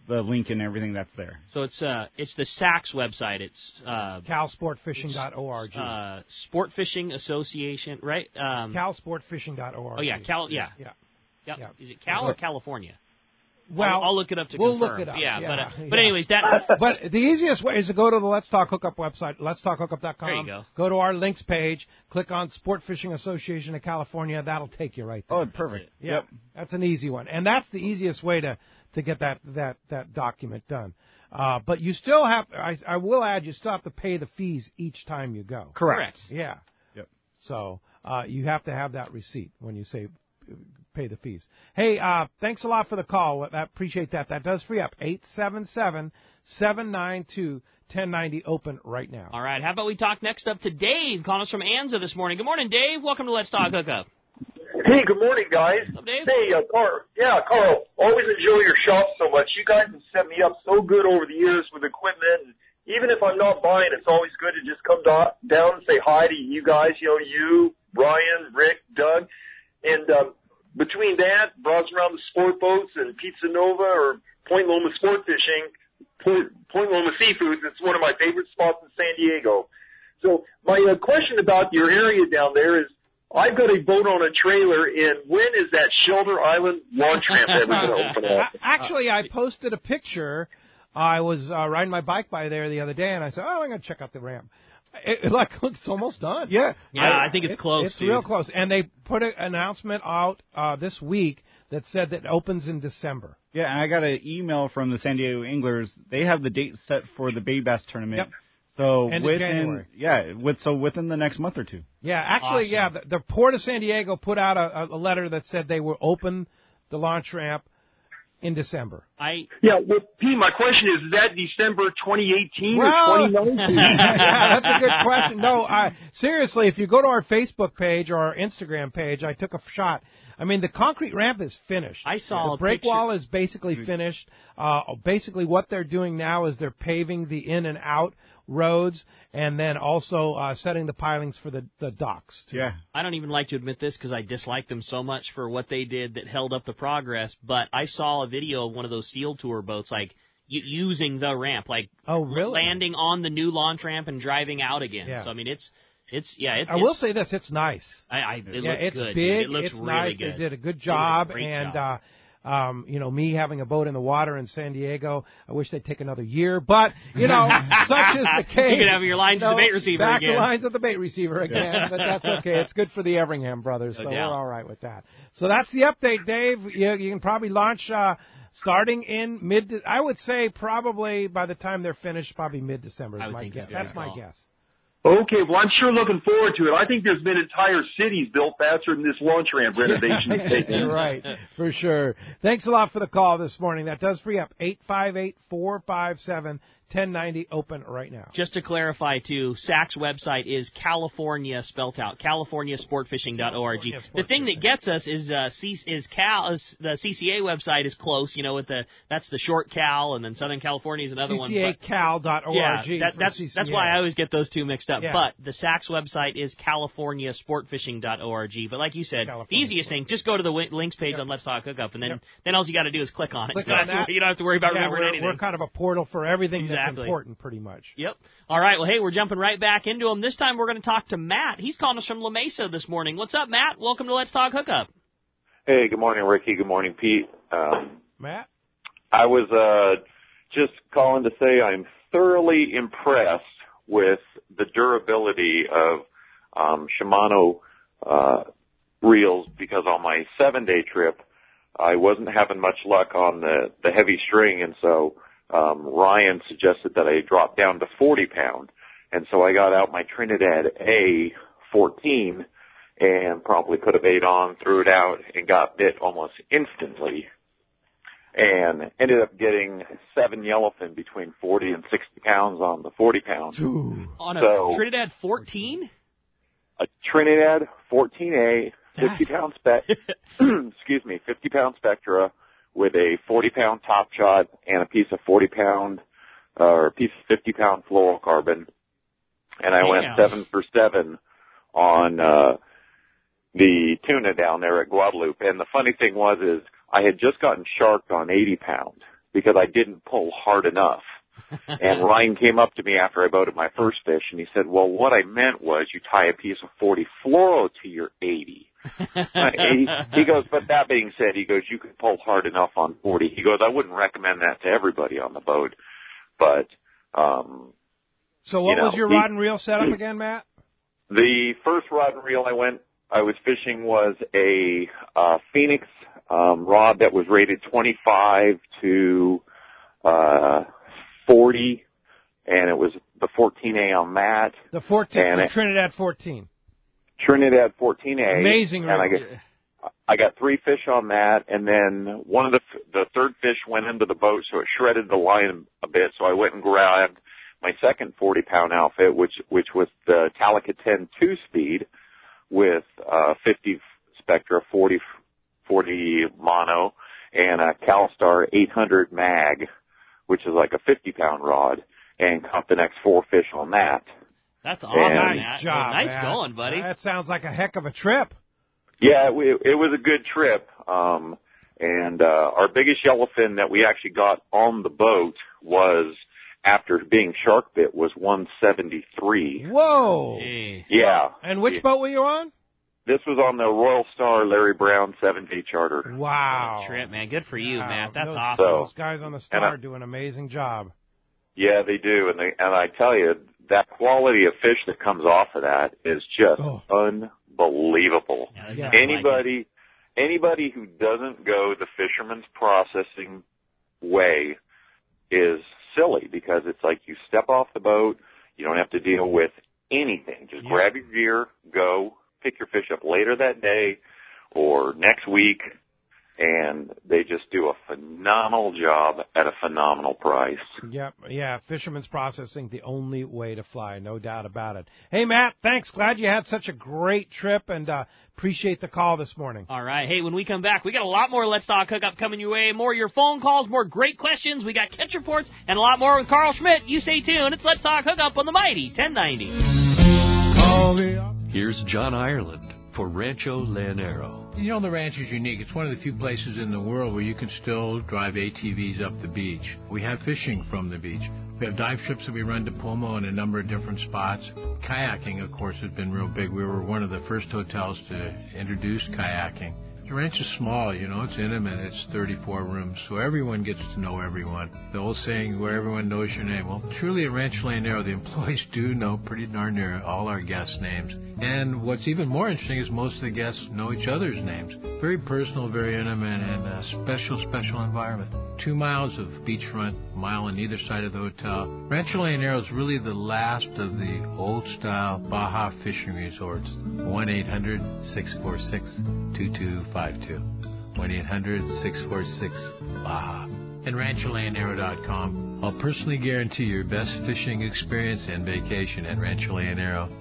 Speaker 5: the link and everything that's there.
Speaker 4: So it's uh it's the S A C S website. It's uh,
Speaker 2: cal sport fishing dot org.
Speaker 4: Uh, Sport Fishing Association, right? Um,
Speaker 2: cal sport fishing dot org.
Speaker 4: Oh yeah, Cal. Yeah.
Speaker 2: Yeah.
Speaker 4: yeah.
Speaker 2: yeah.
Speaker 4: Is it Cal or California?
Speaker 2: Well,
Speaker 4: I'll, I'll look it up to
Speaker 2: we'll
Speaker 4: confirm.
Speaker 2: look it up.
Speaker 4: Yeah,
Speaker 2: yeah
Speaker 4: but uh,
Speaker 2: yeah.
Speaker 4: but anyways, that.
Speaker 2: But the easiest way is to go to the Let's Talk Hookup website, lets talk hookup dot com.
Speaker 4: There you go.
Speaker 2: Go to our links page, click on Sport Fishing Association of California. That'll take you right there.
Speaker 5: Oh, perfect.
Speaker 2: Yeah,
Speaker 5: Yep.
Speaker 2: That's an easy one, and that's the easiest way to, to get that that that document done. Uh, but you still have. I, I will add, you still have to pay the fees each time you go.
Speaker 5: Correct.
Speaker 2: Yeah.
Speaker 5: Yep.
Speaker 2: So uh, you have to have that receipt when you say pay the fees. Hey, uh, thanks a lot for the call. I appreciate that. That does free up. eight seven seven, seven nine two, one oh nine oh open right now.
Speaker 4: All right. How about we talk next up to Dave, calling us from Anza this morning. Good morning, Dave. Welcome to Let's Talk Hookup.
Speaker 12: Hey, good morning, guys.
Speaker 4: What's up, Dave?
Speaker 12: Hey, uh, Carl. Yeah, Carl. Always enjoy your shop so much. You guys have set me up so good over the years with equipment. And even if I'm not buying, it's always good to just come do- down and say hi to you guys. You know, you, Brian, Rick, Doug, and um, between that, browsing around the sport boats and Pizza Nova or Point Loma Sport Fishing, Point, Point Loma Seafoods, it's one of my favorite spots in San Diego. So my uh, question about your area down there is, I've got a boat on a trailer, and when is that Shelter Island launch ramp ever going to open up?
Speaker 2: Actually, I posted a picture. I was uh, riding my bike by there the other day, and I said, oh, I'm going to check out the ramp. It, it like it's almost done.
Speaker 5: Yeah,
Speaker 4: yeah, I, I think it's, it's close.
Speaker 2: It's
Speaker 4: dude.
Speaker 2: real close, and they put an announcement out uh, this week that said that it opens in December.
Speaker 5: Yeah, and I got an email from the San Diego Anglers. They have the date set for the Baby Bass tournament.
Speaker 2: Yep.
Speaker 5: So
Speaker 2: End of
Speaker 5: within
Speaker 2: January.
Speaker 5: yeah, with so within the next month or two.
Speaker 2: Yeah, actually,
Speaker 4: Awesome.
Speaker 2: yeah, the, the Port of San Diego put out a, a letter that said they will open the launch ramp in December.
Speaker 4: I
Speaker 12: Yeah, well, P, my question is, is that December twenty eighteen
Speaker 2: well,
Speaker 12: or twenty nineteen?
Speaker 2: Yeah, that's a good question. No, I, seriously, if you go to our Facebook page or our Instagram page, I took a shot. I mean, the concrete ramp is finished.
Speaker 4: I saw
Speaker 2: the
Speaker 4: a
Speaker 2: break
Speaker 4: picture.
Speaker 2: wall is basically finished. Uh, basically, what they're doing now is they're paving the in and out roads, and then also uh, setting the pilings for the, the docks, too.
Speaker 5: Yeah.
Speaker 4: I don't even like to admit this because I dislike them so much for what they did that held up the progress, but I saw a video of one of those SEAL Tour boats, like, y- using the ramp, like,
Speaker 2: oh, really?
Speaker 4: landing on the new launch ramp and driving out again.
Speaker 2: Yeah.
Speaker 4: So, I mean, it's, it's yeah. It,
Speaker 2: I will say this, it's nice.
Speaker 4: I, I, it
Speaker 2: yeah,
Speaker 4: looks
Speaker 2: it's
Speaker 4: good.
Speaker 2: big,
Speaker 4: It looks
Speaker 2: it's
Speaker 4: really
Speaker 2: nice.
Speaker 4: good.
Speaker 2: They did a good job,
Speaker 4: They did a great
Speaker 2: and
Speaker 4: job.
Speaker 2: uh Um, you know, me having a boat in the water in San Diego, I wish they'd take another year, but, you know, such is the case.
Speaker 4: You can have your lines
Speaker 2: you know,
Speaker 4: at the bait receiver
Speaker 2: back
Speaker 4: again.
Speaker 2: to lines at the bait receiver again, but that's okay. It's good for the Everingham brothers,
Speaker 4: No
Speaker 2: so
Speaker 4: doubt.
Speaker 2: we're all right with that. So that's the update, Dave. You, you can probably launch uh, starting in mid, I would say probably by the time they're finished, probably mid-December is
Speaker 4: I would
Speaker 2: my
Speaker 4: think
Speaker 2: guess.
Speaker 4: that's
Speaker 2: That's my
Speaker 4: call.
Speaker 2: guess.
Speaker 12: Okay, well, I'm sure looking forward to it. I think there's been entire cities built faster than this launch ramp renovation has taken.
Speaker 2: You're right, for sure. Thanks a lot for the call this morning. That does free up eight five eight, four five seven, ten ninety open right now.
Speaker 4: Just to clarify, too, S A C S website is California spelt out, california sport fishing dot org. The thing that gets us is uh, C- is Cal. Is the C C A website is close, you know, with the that's the short Cal, and then Southern California is another
Speaker 2: C
Speaker 4: one.
Speaker 2: C A cal dot org.
Speaker 4: Yeah, that, that's
Speaker 2: C C A.
Speaker 4: that's why I always get those two mixed up.
Speaker 2: Yeah.
Speaker 4: But the S A C S website is california sport fishing dot org. But like you said,
Speaker 2: California
Speaker 4: the easiest
Speaker 2: Sport.
Speaker 4: thing, just go to the w- links page
Speaker 2: Yep.
Speaker 4: on Let's Talk Hookup, and then
Speaker 2: Yep.
Speaker 4: then all you got to do is click on it.
Speaker 2: Click
Speaker 4: you, don't
Speaker 2: on
Speaker 4: have to,
Speaker 2: that.
Speaker 4: you don't have to worry about
Speaker 2: Yeah,
Speaker 4: remembering
Speaker 2: we're,
Speaker 4: anything.
Speaker 2: we're kind of a portal for everything that's
Speaker 4: Exactly.
Speaker 2: important, pretty much.
Speaker 4: Yep. All right. Well, hey, we're jumping right back into them. This time we're going to talk to Matt. He's calling us from La Mesa this morning. What's up, Matt? Welcome to Let's Talk Hookup.
Speaker 13: Hey, good morning, Ricky. Good morning, Pete. Um,
Speaker 2: Matt?
Speaker 13: I was uh, just calling to say I'm thoroughly impressed with the durability of um, Shimano uh, reels because on my seven-day trip, I wasn't having much luck on the, the heavy string, and so um, Ryan suggested that I drop down to forty pound. And so I got out my Trinidad A fourteen and promptly put a bait on, threw it out, and got bit almost instantly. And ended up getting seven yellowfin between forty and sixty pounds on the forty pound.
Speaker 2: Ooh.
Speaker 4: On a
Speaker 13: So-
Speaker 4: Trinidad fourteen?
Speaker 13: A Trinidad fourteen A, fifty pound spec, excuse me, fifty pound Spectra with a forty pound top shot and a piece of forty pound, uh, or a piece of fifty pound fluorocarbon. And I
Speaker 4: Damn.
Speaker 13: went seven for seven on, uh, the tuna down there at Guadalupe. And the funny thing was is I had just gotten sharked on eighty pound. because I didn't pull hard enough. And Ryan came up to me after I boated my first fish, and he said, well, what I meant was you tie a piece of forty fluoro to your eighty. he, he goes, but that being said, he goes, you can pull hard enough on forty. He goes, I wouldn't recommend that to everybody on the boat. But, um,
Speaker 2: so what
Speaker 13: you know,
Speaker 2: was your
Speaker 13: he,
Speaker 2: rod and reel setup again, Matt?
Speaker 13: The first rod and reel I went, I was fishing was a uh, Phoenix um, rod that was rated twenty-five to uh, forty, and it was the fourteen A on that.
Speaker 2: The fourteen,
Speaker 13: and
Speaker 2: the
Speaker 13: it,
Speaker 2: Trinidad fourteen.
Speaker 13: Trinidad fourteen A.
Speaker 2: Amazing.
Speaker 13: And I got, I got three fish on that, and then one of the the third fish went into the boat, so it shredded the line a bit. So I went and grabbed my second forty pound outfit, which which was the Talica ten two speed with uh, fifty Spectra, forty, forty mono, and a CalStar eight hundred mag, which is like a fifty pound rod, and caught the next four fish on that.
Speaker 4: That's awesome.
Speaker 2: Nice
Speaker 4: Matt.
Speaker 2: job.
Speaker 4: Nice
Speaker 2: Matt.
Speaker 4: going, buddy.
Speaker 2: That sounds like a heck of a trip.
Speaker 13: Yeah, it, it was a good trip. Um, and uh, our biggest yellowfin that we actually got on the boat was, after being shark bit, was one seventy-three.
Speaker 2: Whoa.
Speaker 4: Jeez.
Speaker 13: Yeah.
Speaker 2: And which
Speaker 13: yeah.
Speaker 2: boat were you on?
Speaker 13: This was on the Royal Star Larry Brown seven day charter.
Speaker 2: Wow.
Speaker 4: What a trip, man. Good for you,
Speaker 2: wow.
Speaker 4: Matt. That's
Speaker 2: those,
Speaker 4: awesome.
Speaker 13: So,
Speaker 2: those guys on the Star
Speaker 13: I,
Speaker 2: do an amazing job.
Speaker 13: Yeah, they do. And, they, and I tell you, that quality of fish that comes off of that is just
Speaker 2: oh.
Speaker 13: unbelievable.
Speaker 4: Yeah,
Speaker 13: anybody,
Speaker 4: like
Speaker 13: anybody who doesn't go the fisherman's processing way is silly, because it's like you step off the boat, you don't have to deal with anything. Just
Speaker 4: yeah.
Speaker 13: grab your gear, go, pick your fish up later that day or next week, and they just do a phenomenal job at a phenomenal price.
Speaker 2: Yep, yeah, Fisherman's Processing, the only way to fly, no doubt about it. Hey, Matt, thanks. Glad you had such a great trip, and uh, appreciate the call this morning.
Speaker 4: All right. Hey, when we come back, we got a lot more Let's Talk Hookup coming your way. More of your phone calls, more great questions. We got catch reports, and a lot more with Carl Schmidt. You stay tuned. It's Let's Talk Hookup on the mighty ten ninety.
Speaker 14: Here's John Ireland for Rancho Leonero.
Speaker 15: You know, the ranch is unique. It's one of the few places in the world where you can still drive A T Vs up the beach. We have fishing from the beach. We have dive trips that we run to Pomo in a number of different spots. Kayaking, of course, has been real big. We were one of the first hotels to introduce kayaking. The ranch is small, you know, it's intimate, it's thirty-four rooms, so everyone gets to know everyone. The old saying, where everyone knows your name. Well, truly at Rancho Leonero, the employees do know pretty darn near all our guests' names. And what's even more interesting is most of the guests know each other's names. Very personal, very intimate, and a special, special environment. Two miles of beachfront, a mile on either side of the hotel. Rancho Leonero is really the last of the old-style Baja fishing resorts. one eight hundred six four six two two five two. one eight hundred six four six Baja. And rancho leonero dot com. I'll personally guarantee your best fishing experience and vacation at Rancho Leonero.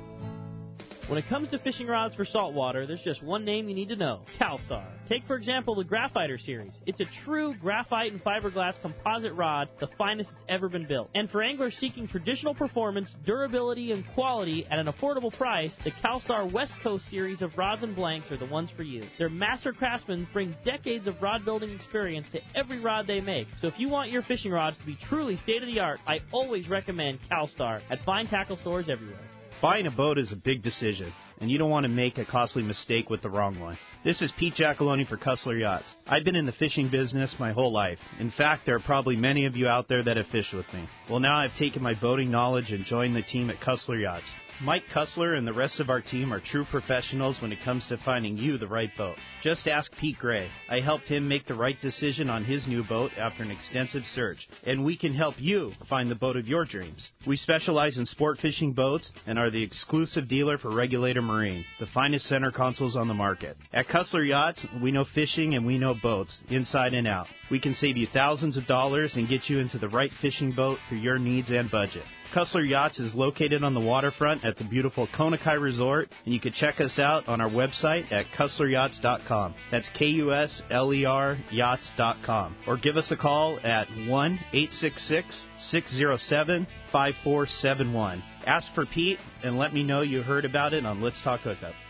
Speaker 4: When it comes to fishing rods for saltwater, there's just one name you need to know, CalStar. Take, for example, the Graphiter series. It's a true graphite and fiberglass composite rod, the finest it's ever been built. And for anglers seeking traditional performance, durability, and quality at an affordable price, the CalStar West Coast series of rods and blanks are the ones for you. Their master craftsmen bring decades of rod building experience to every rod they make. So if you want your fishing rods to be truly state-of-the-art, I always recommend CalStar at fine tackle stores everywhere.
Speaker 16: Buying a boat is a big decision, and you don't want to make a costly mistake with the wrong one. This is Pete Giacalone for Cussler Yachts. I've been in the fishing business my whole life. In fact, there are probably many of you out there that have fished with me. Well, now I've taken my boating knowledge and joined the team at Cussler Yachts. Mike Cussler and the rest of our team are true professionals when it comes to finding you the right boat. Just ask Pete Gray. I helped him make the right decision on his new boat after an extensive search, and we can help you find the boat of your dreams. We specialize in sport fishing boats and are the exclusive dealer for Regulator Marine, the finest center consoles on the market. At Cussler Yachts, we know fishing and we know boats, inside and out. We can save you thousands of dollars and get you into the right fishing boat for your needs and budget. Cussler Yachts is located on the waterfront at the beautiful Konakai Resort, and you can check us out on our website at kussler yachts dot com. That's K U S L E R yachts dot com. Or give us a call at one eight six six, six zero seven, five four seven one. Ask for Pete and let me know you heard about it on Let's Talk Hookup.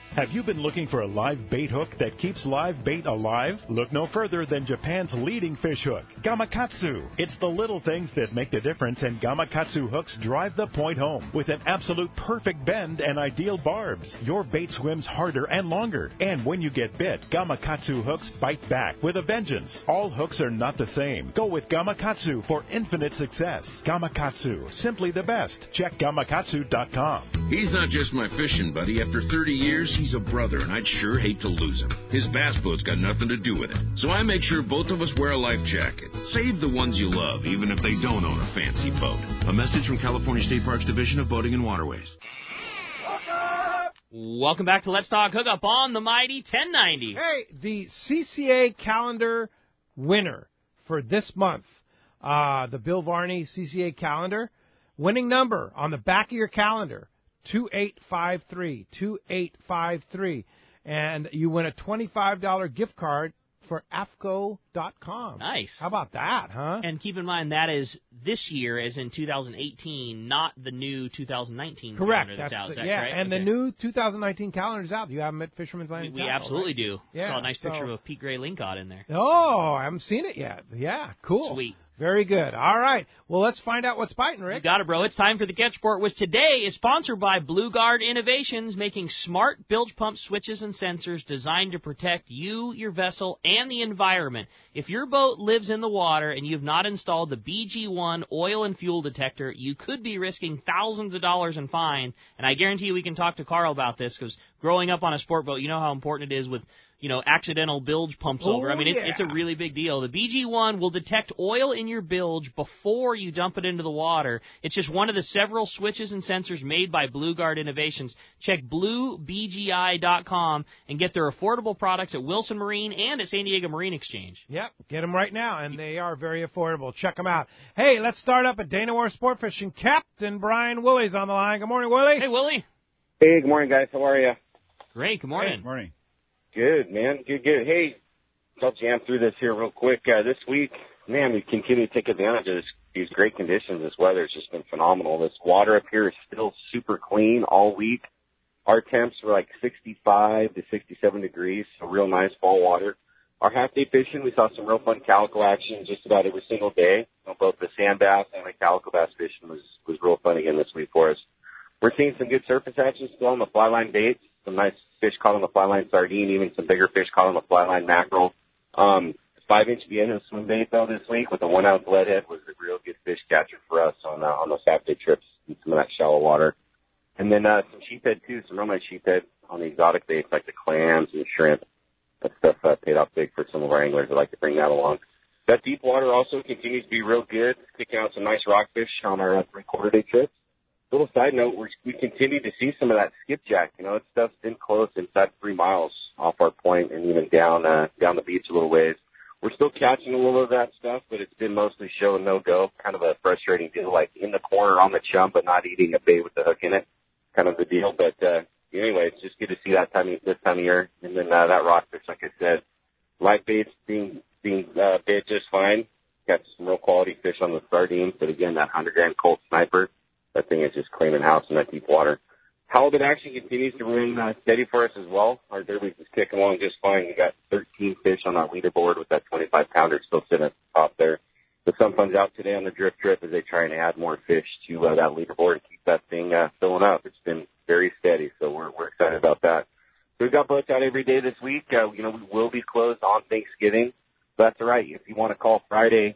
Speaker 3: Have you been looking for a live bait hook that keeps live bait alive? Look no further than Japan's leading fish hook, Gamakatsu. It's the little things that make the difference, and Gamakatsu hooks drive the point home. With an absolute perfect bend and ideal barbs, your bait swims harder and longer. And when you get bit, Gamakatsu hooks bite back with a vengeance. All hooks are not the same. Go with Gamakatsu for infinite success. Gamakatsu, simply the best. Check gamakatsu dot com.
Speaker 17: He's not just my fishing buddy. After thirty years, he's a brother, and I'd sure hate to lose him. His bass boat's got nothing to do with it. So I make sure both of us wear a life jacket. Save the ones you love, even if they don't own a fancy boat. A message from California State Parks Division of Boating and Waterways.
Speaker 4: Welcome back to Let's Talk Hookup on the mighty ten ninety.
Speaker 2: Hey, the C C A calendar winner for this month, uh, the Bill Varney C C A calendar, winning number on the back of your calendar, two eight five three, two eight five three. And you win a twenty-five dollars gift card for A F C O dot com.
Speaker 4: Nice.
Speaker 2: How about that, huh?
Speaker 4: And keep in mind that is this year, as in two thousand eighteen, not the new two thousand nineteen
Speaker 2: Correct.
Speaker 4: calendar that's,
Speaker 2: that's
Speaker 4: out.
Speaker 2: the,
Speaker 4: Is that
Speaker 2: yeah,
Speaker 4: correct?
Speaker 2: and
Speaker 4: okay.
Speaker 2: the new two thousand nineteen calendar is out. You have them at Fisherman's Landing.
Speaker 4: We, we
Speaker 2: Chapel,
Speaker 4: absolutely
Speaker 2: right?
Speaker 4: do.
Speaker 2: Yeah,
Speaker 4: Saw a nice
Speaker 2: so,
Speaker 4: picture of a Pete Gray Lingcod in there.
Speaker 2: Oh, I haven't seen it yet. Yeah, cool.
Speaker 4: Sweet.
Speaker 2: Very good. All right. Well, let's find out what's biting, Rick.
Speaker 4: You got it, bro. It's time for the Catch Report, which today is sponsored by Blue Guard Innovations, making smart bilge pump switches and sensors designed to protect you, your vessel, and the environment. If your boat lives in the water and you've not installed the B G one oil and fuel detector, you could be risking thousands of dollars in fines. And I guarantee you we can talk to Carl about this, because growing up on a sport boat, you know how important it is with, you know, accidental bilge pumps
Speaker 2: Oh,
Speaker 4: over. I mean, it's,
Speaker 2: yeah.
Speaker 4: it's a really big deal. The B G one will detect oil in your bilge before you dump it into the water. It's just one of the several switches and sensors made by Blue Guard Innovations. Check blue b g i dot com and get their affordable products at Wilson Marine and at San Diego Marine Exchange.
Speaker 2: Yep, get them right now, and they are very affordable. Check them out. Hey, let's start up at Dana Wharf Sport Fishing. Captain Brian Willie's on the line. Good morning, Willie.
Speaker 4: Hey, Willie.
Speaker 18: Hey, good morning, guys. How are you?
Speaker 4: Great. Good morning.
Speaker 5: Good morning.
Speaker 18: Good, man. Good, good. Hey, I'll jam through this here real quick. Uh, this week, man, we continue to take advantage of this, these great conditions. This weather has just been phenomenal. This water up here is still super clean all week. Our temps were like sixty-five to sixty-seven degrees, so real nice fall water. Our half-day fishing, we saw some real fun calico action just about every single day. You know, both the sand bass and the calico bass fishing was, was real fun again this week for us. We're seeing some good surface action still on the fly line baits. Some nice fish caught on the fly line sardine, even some bigger fish caught on the fly line mackerel. Um, five inch Vienna swim bait though this week with a one ounce lead head was a real good fish catcher for us on uh, on those half day trips in some of that shallow water. And then uh, some sheephead too, some real nice sheephead on the exotic baits like the clams and shrimp. That stuff uh, paid off big for some of our anglers that like to bring that along. That deep water also continues to be real good, kicking out some nice rockfish on our uh, three quarter day trips. Little side note, we're, we continue to see some of that skipjack. You know, that stuff's been close inside three miles off our point and even down uh, down the beach a little ways. We're still catching a little of that stuff, but it's been mostly show and no-go, kind of a frustrating deal, like in the corner on the chump but not eating a bait with the hook in it, kind of the deal. But uh, anyway, it's just good to see that time of, this time of year. And then uh, that rockfish, like I said, live baits being, being uh, bait just fine. Got some real quality fish on the sardines, but again, that one hundred gram Colt Sniper, that thing is just claiming house in that deep water. Halibut action continues to remain uh, steady for us as well. Our derbies is kicking along just fine. We got thirteen fish on our leaderboard with that twenty-five pounder still sitting at the top there. The sun fun's out today on the drift trip as they try and add more fish to uh, that leaderboard and keep that thing uh, filling up. It's been very steady, so we're we're excited about that. So we've got boats out every day this week. Uh, you know, we will be closed on Thanksgiving, but that's all right. If you want to call Friday,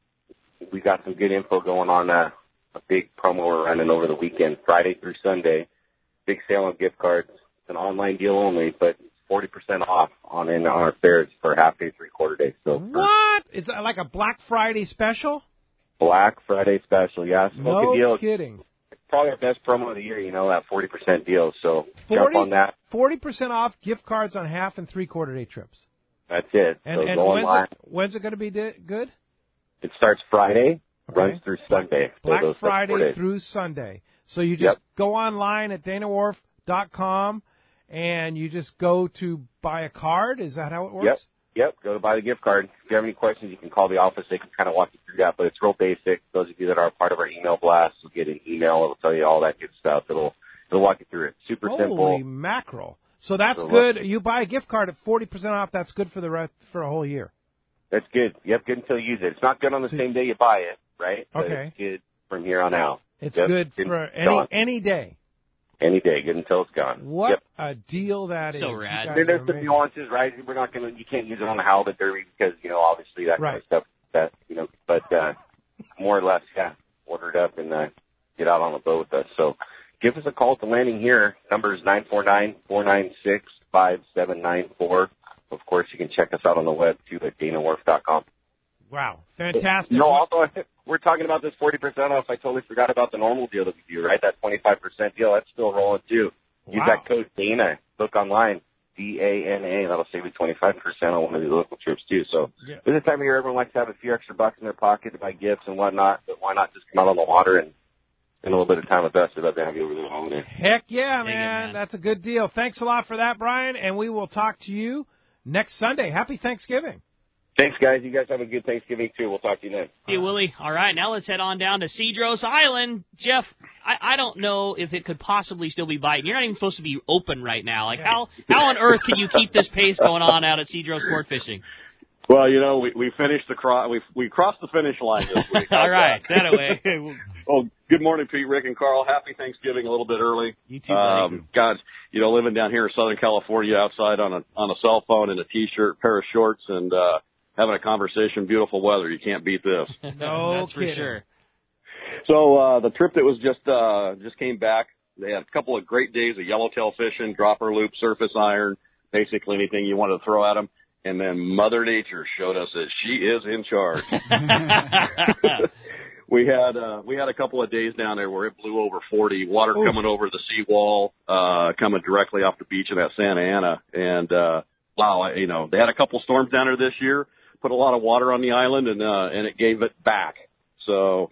Speaker 18: we got some good info going on. Uh, a big promo we're running over the weekend, Friday through Sunday. Big sale on gift cards. It's an online deal only, but it's forty percent off on in our fares for half day, three quarter day. So
Speaker 2: what? Is that like a Black Friday special?
Speaker 18: Black Friday special, yeah. Smoking
Speaker 2: No
Speaker 18: deal.
Speaker 2: kidding.
Speaker 18: It's probably our best promo of the year, you know, that forty percent deal. So
Speaker 2: forty,
Speaker 18: jump on that.
Speaker 2: forty percent off gift cards on half and three quarter day trips.
Speaker 18: That's it.
Speaker 2: And,
Speaker 18: so
Speaker 2: and
Speaker 18: go
Speaker 2: when's,
Speaker 18: online.
Speaker 2: it, when's it going to be di- good?
Speaker 18: It starts Friday,
Speaker 2: Okay.
Speaker 18: runs through Sunday. So
Speaker 2: Black
Speaker 18: those
Speaker 2: Friday
Speaker 18: four days.
Speaker 2: through Sunday. So you just
Speaker 18: Yep.
Speaker 2: go online at dana wharf dot com and you just go to buy a card. Is that how it works?
Speaker 18: Yep. Yep. Go to buy the gift card. If you have any questions, you can call the office. They can kind of walk you through that, but it's real basic. Those of you that are part of our email blast will get an email. It'll tell you all that good stuff. It'll it'll walk you through it. Super
Speaker 2: Holy
Speaker 18: simple.
Speaker 2: mackerel. So that's
Speaker 18: So,
Speaker 2: good. You buy a gift card at forty percent off. That's good for the rest, for a whole year.
Speaker 18: That's good. Yep, good until you use it. It's not good on the same day you buy it, right? But
Speaker 2: Okay.
Speaker 18: it's good from here on out.
Speaker 2: It's
Speaker 18: Yep,
Speaker 2: good for any
Speaker 18: gone.
Speaker 2: any day.
Speaker 18: Any day, good until it's gone.
Speaker 2: What
Speaker 18: Yep.
Speaker 2: a deal that is!
Speaker 4: So
Speaker 2: You
Speaker 4: rad.
Speaker 2: guys
Speaker 18: There,
Speaker 2: are
Speaker 18: there's some
Speaker 2: amazing.
Speaker 18: nuances, right? We're not gonna, you can't use it on the halibut derby because, you know, obviously that kind
Speaker 2: Right.
Speaker 18: of stuff, that, you know, but, uh, more or less, yeah, order it up and, uh, get out on the boat with us. So give us a call at the landing here. Number is nine four nine, four nine six, five seven nine four. Of course, you can check us out on the web too at dana wharf dot com.
Speaker 2: Wow, fantastic!
Speaker 18: No, also, we're talking about this forty percent off. I totally forgot about the normal deal that we do, right? That twenty-five percent deal, that's still rolling too. Use
Speaker 2: Wow.
Speaker 18: that code DANA. Look online, D A N A. That'll save you twenty-five percent on one of the local trips too. So
Speaker 2: Yeah.
Speaker 18: this is the time of year everyone likes to have a few extra bucks in their pocket to buy gifts and whatnot, but why not just come out on the water and spend a little bit of time with us? We'd love to have you over the holiday.
Speaker 2: Heck yeah,
Speaker 4: Dig it,
Speaker 2: man.
Speaker 4: man.
Speaker 2: That's a good deal. Thanks a lot for that, Brian, and we will talk to you next Sunday. Happy Thanksgiving.
Speaker 18: Thanks, guys. You guys have a good Thanksgiving too. We'll talk to you then.
Speaker 4: See you, Willie. All right, now let's head on down to Cedros Island. Jeff, I, I don't know if it could possibly still be biting. You're not even supposed to be open right now. Like, how how on earth can you keep this pace going on out at Cedros Sport Fishing?
Speaker 19: Well, you know, we we finished the cro- we we crossed the finish line this week.
Speaker 4: All right, that away.
Speaker 19: Well, good morning, Pete, Rick, and Carl. Happy Thanksgiving a little bit early.
Speaker 16: You too, buddy.
Speaker 19: Um, God, you know, living down here in Southern California, outside on a on a cell phone and a t-shirt, pair of shorts, and uh, having a conversation, beautiful weather. You can't beat this.
Speaker 2: No
Speaker 4: That's for
Speaker 2: kidding.
Speaker 4: sure.
Speaker 19: So uh, the trip that was just uh, just came back. They had a couple of great days of yellowtail fishing, dropper loop, surface iron, basically anything you wanted to throw at them. And then Mother Nature showed us that she is in charge. we had uh, we had a couple of days down there where it blew over forty, water
Speaker 2: Ooh.
Speaker 19: coming over the seawall, uh, coming directly off the beach of that Santa Ana. And uh, wow, I- you know, they had a couple storms down there this year, put a lot of water on the island, and uh, and it gave it back. So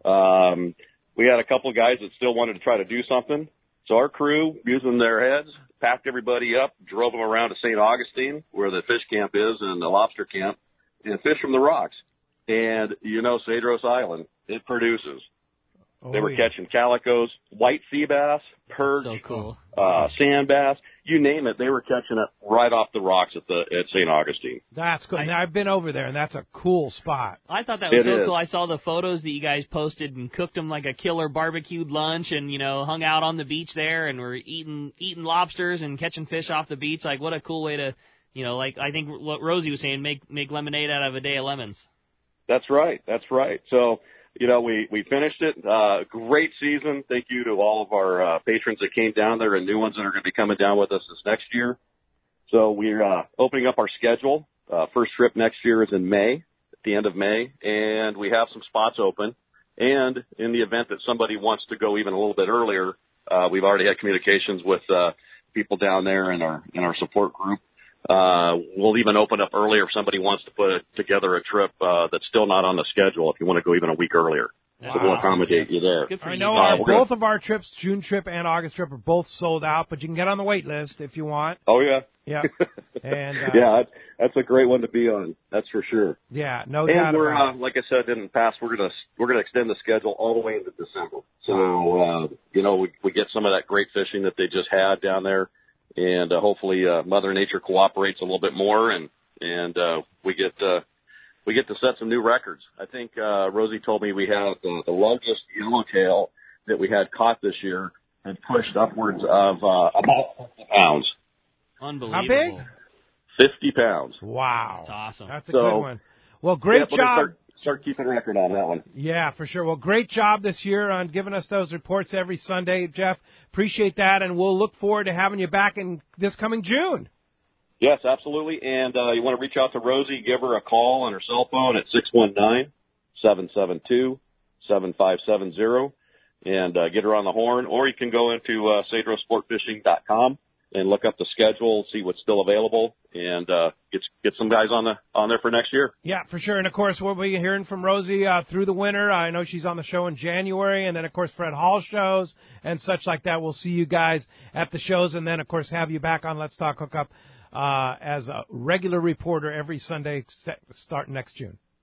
Speaker 19: um, we had a couple of guys that still wanted to try to do something. So our crew, using their heads, packed everybody up, drove them around to Saint Augustine, where the fish camp is, and the lobster camp, and fish from the rocks. And, you know, Cedros Island, it produces.
Speaker 2: Oh,
Speaker 19: they were
Speaker 2: yeah.
Speaker 19: catching calicos, white sea bass, perch,
Speaker 4: So cool.
Speaker 19: uh, sand bass, you name it. They were catching it right off the rocks at the at Saint Augustine.
Speaker 2: That's cool. Now, I've been over there, and that's a cool spot.
Speaker 4: I thought that was
Speaker 19: It
Speaker 4: so
Speaker 19: is.
Speaker 4: cool. I saw the photos that you guys posted and cooked them like a killer barbecued lunch, and you know hung out on the beach there, and were eating eating lobsters and catching fish off the beach. Like, what a cool way to, you know, like I think what Rosie was saying, make make lemonade out of a day of lemons.
Speaker 19: That's right. That's right. So, you know, we, we finished it. Uh, great season. Thank you to all of our uh, patrons that came down there and new ones that are going to be coming down with us this next year. So we're uh, opening up our schedule. Uh, first trip next year is in May, at the end of May, and we have some spots open. And in the event that somebody wants to go even a little bit earlier, uh, we've already had communications with uh, people down there in our in our support group. Uh, we'll even open up earlier if somebody wants to put a, together a trip uh, that's still not on the schedule if you want to go even a week earlier.
Speaker 2: Wow.
Speaker 19: So we'll accommodate you there.
Speaker 4: Good for
Speaker 2: I
Speaker 4: you
Speaker 2: know
Speaker 19: Uh,
Speaker 2: our,
Speaker 19: we're gonna-
Speaker 2: both of our trips, June trip and August trip, are both sold out, but you can get on the wait list if you want.
Speaker 19: Oh, yeah.
Speaker 2: Yeah. And, uh,
Speaker 19: yeah, that's, that's a great one to be on. That's for sure.
Speaker 2: Yeah, no doubt
Speaker 19: And we're,
Speaker 2: about
Speaker 19: uh, like I said in the past, we're gonna we're gonna extend the schedule all the way into December. So, uh, you know, we we get some of that great fishing that they just had down there, and uh, hopefully uh, Mother Nature cooperates a little bit more, and and uh, we get uh, we get to set some new records. I think uh, Rosie told me we had the, the largest yellowtail that we had caught this year had pushed upwards of uh, about fifty pounds.
Speaker 4: Unbelievable.
Speaker 2: How big?
Speaker 19: Fifty pounds.
Speaker 2: it. Wow.
Speaker 4: That's awesome.
Speaker 2: That's a
Speaker 19: So-
Speaker 2: good one. Well, great
Speaker 19: Yeah, we're gonna
Speaker 2: job.
Speaker 19: Start, start keeping record on that one.
Speaker 2: Yeah, for sure. Well, great job this year on giving us those reports every Sunday, Jeff. Appreciate that, and we'll look forward to having you back in this coming June.
Speaker 19: Yes, absolutely. And uh, you want to reach out to Rosie, give her a call on her cell phone at six one nine, seven seven two, seven five seven zero and uh, get her on the horn. Or you can go into uh, cedros sport fishing dot com and look up the schedule, see what's still available, and uh, get get some guys on the on there for next year.
Speaker 2: Yeah, for sure. And, of course, we'll be hearing from Rosie uh, through the winter. I know she's on the show in January. And then, of course, Fred Hall shows and such like that. We'll see you guys at the shows. And then, of course, have you back on Let's Talk Hookup uh, as a regular reporter every Sunday starting next June.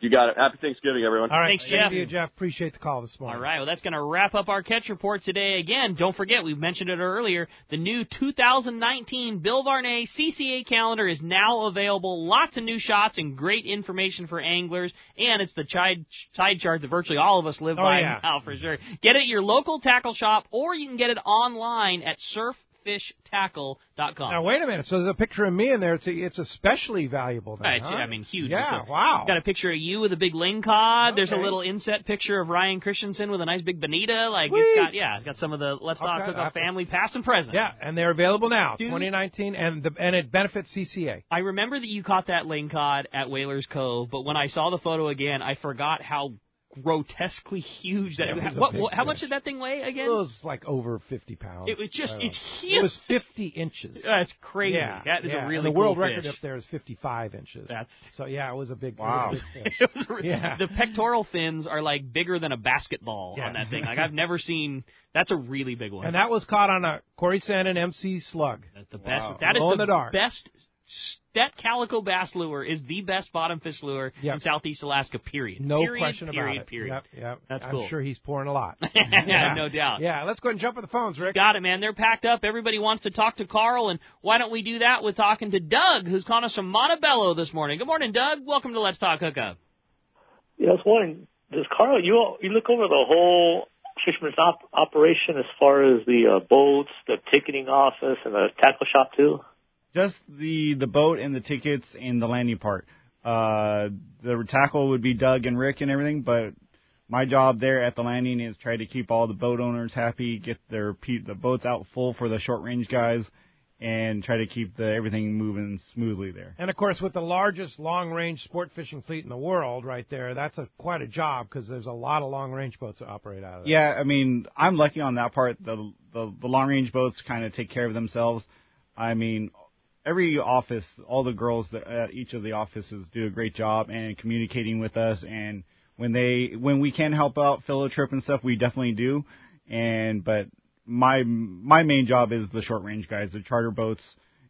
Speaker 19: You got it. Happy Thanksgiving, everyone.
Speaker 2: All right.
Speaker 4: Thanks,
Speaker 2: Thank
Speaker 4: Jeff.
Speaker 2: you, Jeff. Appreciate the call this morning.
Speaker 4: All right, well, that's going to wrap up our catch report today. Again, don't forget, we mentioned it earlier, the new two thousand nineteen Bill Varney C C A calendar is now available. Lots of new shots and great information for anglers, and it's the tide, tide chart that virtually all of us live
Speaker 2: Oh,
Speaker 4: by
Speaker 2: yeah.
Speaker 4: now, for sure. Get it at your local tackle shop, or you can get it online at surf fish tackle dot com.
Speaker 2: Now, wait a minute. So there's a picture of me in there. It's a, it's especially valuable then,
Speaker 4: Uh, it's,
Speaker 2: huh?
Speaker 4: I mean, huge.
Speaker 2: Yeah,
Speaker 4: It's a-
Speaker 2: wow.
Speaker 4: Got a picture of you with a big ling cod. There's a
Speaker 2: Okay.
Speaker 4: little inset picture of Ryan Christensen with a nice big bonita. Like
Speaker 2: Sweet.
Speaker 4: it's got, yeah, it's got some of the Let's Talk
Speaker 2: Okay,
Speaker 4: Cook Off
Speaker 2: I-
Speaker 4: family, past and present.
Speaker 2: Yeah, and they're available now,
Speaker 4: Dude.
Speaker 2: twenty nineteen, and the and it benefits C C A.
Speaker 4: I remember that you caught that ling cod at Whalers Cove, but when I saw the photo again, I forgot how grotesquely huge that.
Speaker 2: It was a
Speaker 4: what,
Speaker 2: big
Speaker 4: what, how
Speaker 2: fish.
Speaker 4: much did that thing weigh again?
Speaker 2: It was like over fifty pounds.
Speaker 4: It was just,
Speaker 2: I don't
Speaker 4: it's
Speaker 2: know.
Speaker 4: huge.
Speaker 2: It was fifty inches.
Speaker 4: That's crazy.
Speaker 2: Yeah,
Speaker 4: that is
Speaker 2: yeah.
Speaker 4: a really
Speaker 2: and the
Speaker 4: cool
Speaker 2: world
Speaker 4: fish.
Speaker 2: record up there is fifty-five inches.
Speaker 4: That's
Speaker 2: so yeah, it was a big,
Speaker 5: Wow.
Speaker 2: it was a big fish.
Speaker 4: It was re-
Speaker 2: Yeah.
Speaker 4: The pectoral fins are like bigger than a basketball
Speaker 2: Yeah.
Speaker 4: on that thing. Like I've never seen. That's a really big one.
Speaker 2: And that was caught on a Corey Sandin M C slug.
Speaker 4: That's the
Speaker 5: Wow.
Speaker 4: best. That is
Speaker 2: Glow in
Speaker 4: the,
Speaker 2: the dark.
Speaker 4: best. That calico bass lure is the best bottom fish lure
Speaker 2: Yep.
Speaker 4: in Southeast Alaska. Period.
Speaker 2: No
Speaker 4: period,
Speaker 2: question
Speaker 4: period,
Speaker 2: about it.
Speaker 4: Period.
Speaker 2: Yep, yep.
Speaker 4: That's
Speaker 2: I'm
Speaker 4: cool.
Speaker 2: sure he's pouring a lot.
Speaker 4: yeah, no doubt.
Speaker 2: Yeah, let's go ahead and jump on the phones, Rick.
Speaker 4: Got it, man. They're packed up. Everybody wants to talk to Carl, and why don't we do that with talking to Doug, who's calling us from Montebello this morning. Good morning, Doug. Welcome to Let's Talk Hookup.
Speaker 20: Yeah, I was wondering, does Carl, you you look over the whole fisherman's op- operation as far as the uh, boats, the ticketing office, and the tackle shop too?
Speaker 5: Just the the boat and the tickets and the landing part. Uh, the tackle would be Doug and Rick and everything, but my job there at the landing is try to keep all the boat owners happy, get their pe- the boats out full for the short range guys, and try to keep the everything moving smoothly there.
Speaker 2: And, of course, with the largest long-range sport fishing fleet in the world right there, that's a quite a job because there's a lot of long-range boats that operate out of there.
Speaker 5: Yeah, I mean, I'm lucky on that part. The the, the long range boats kind of take care of themselves. I mean, every office, all the girls that at each of the offices do a great job and communicating with us. And when they when we can help out, fill a trip and stuff, we definitely do. And but my my main job is the short range guys, the charter boats.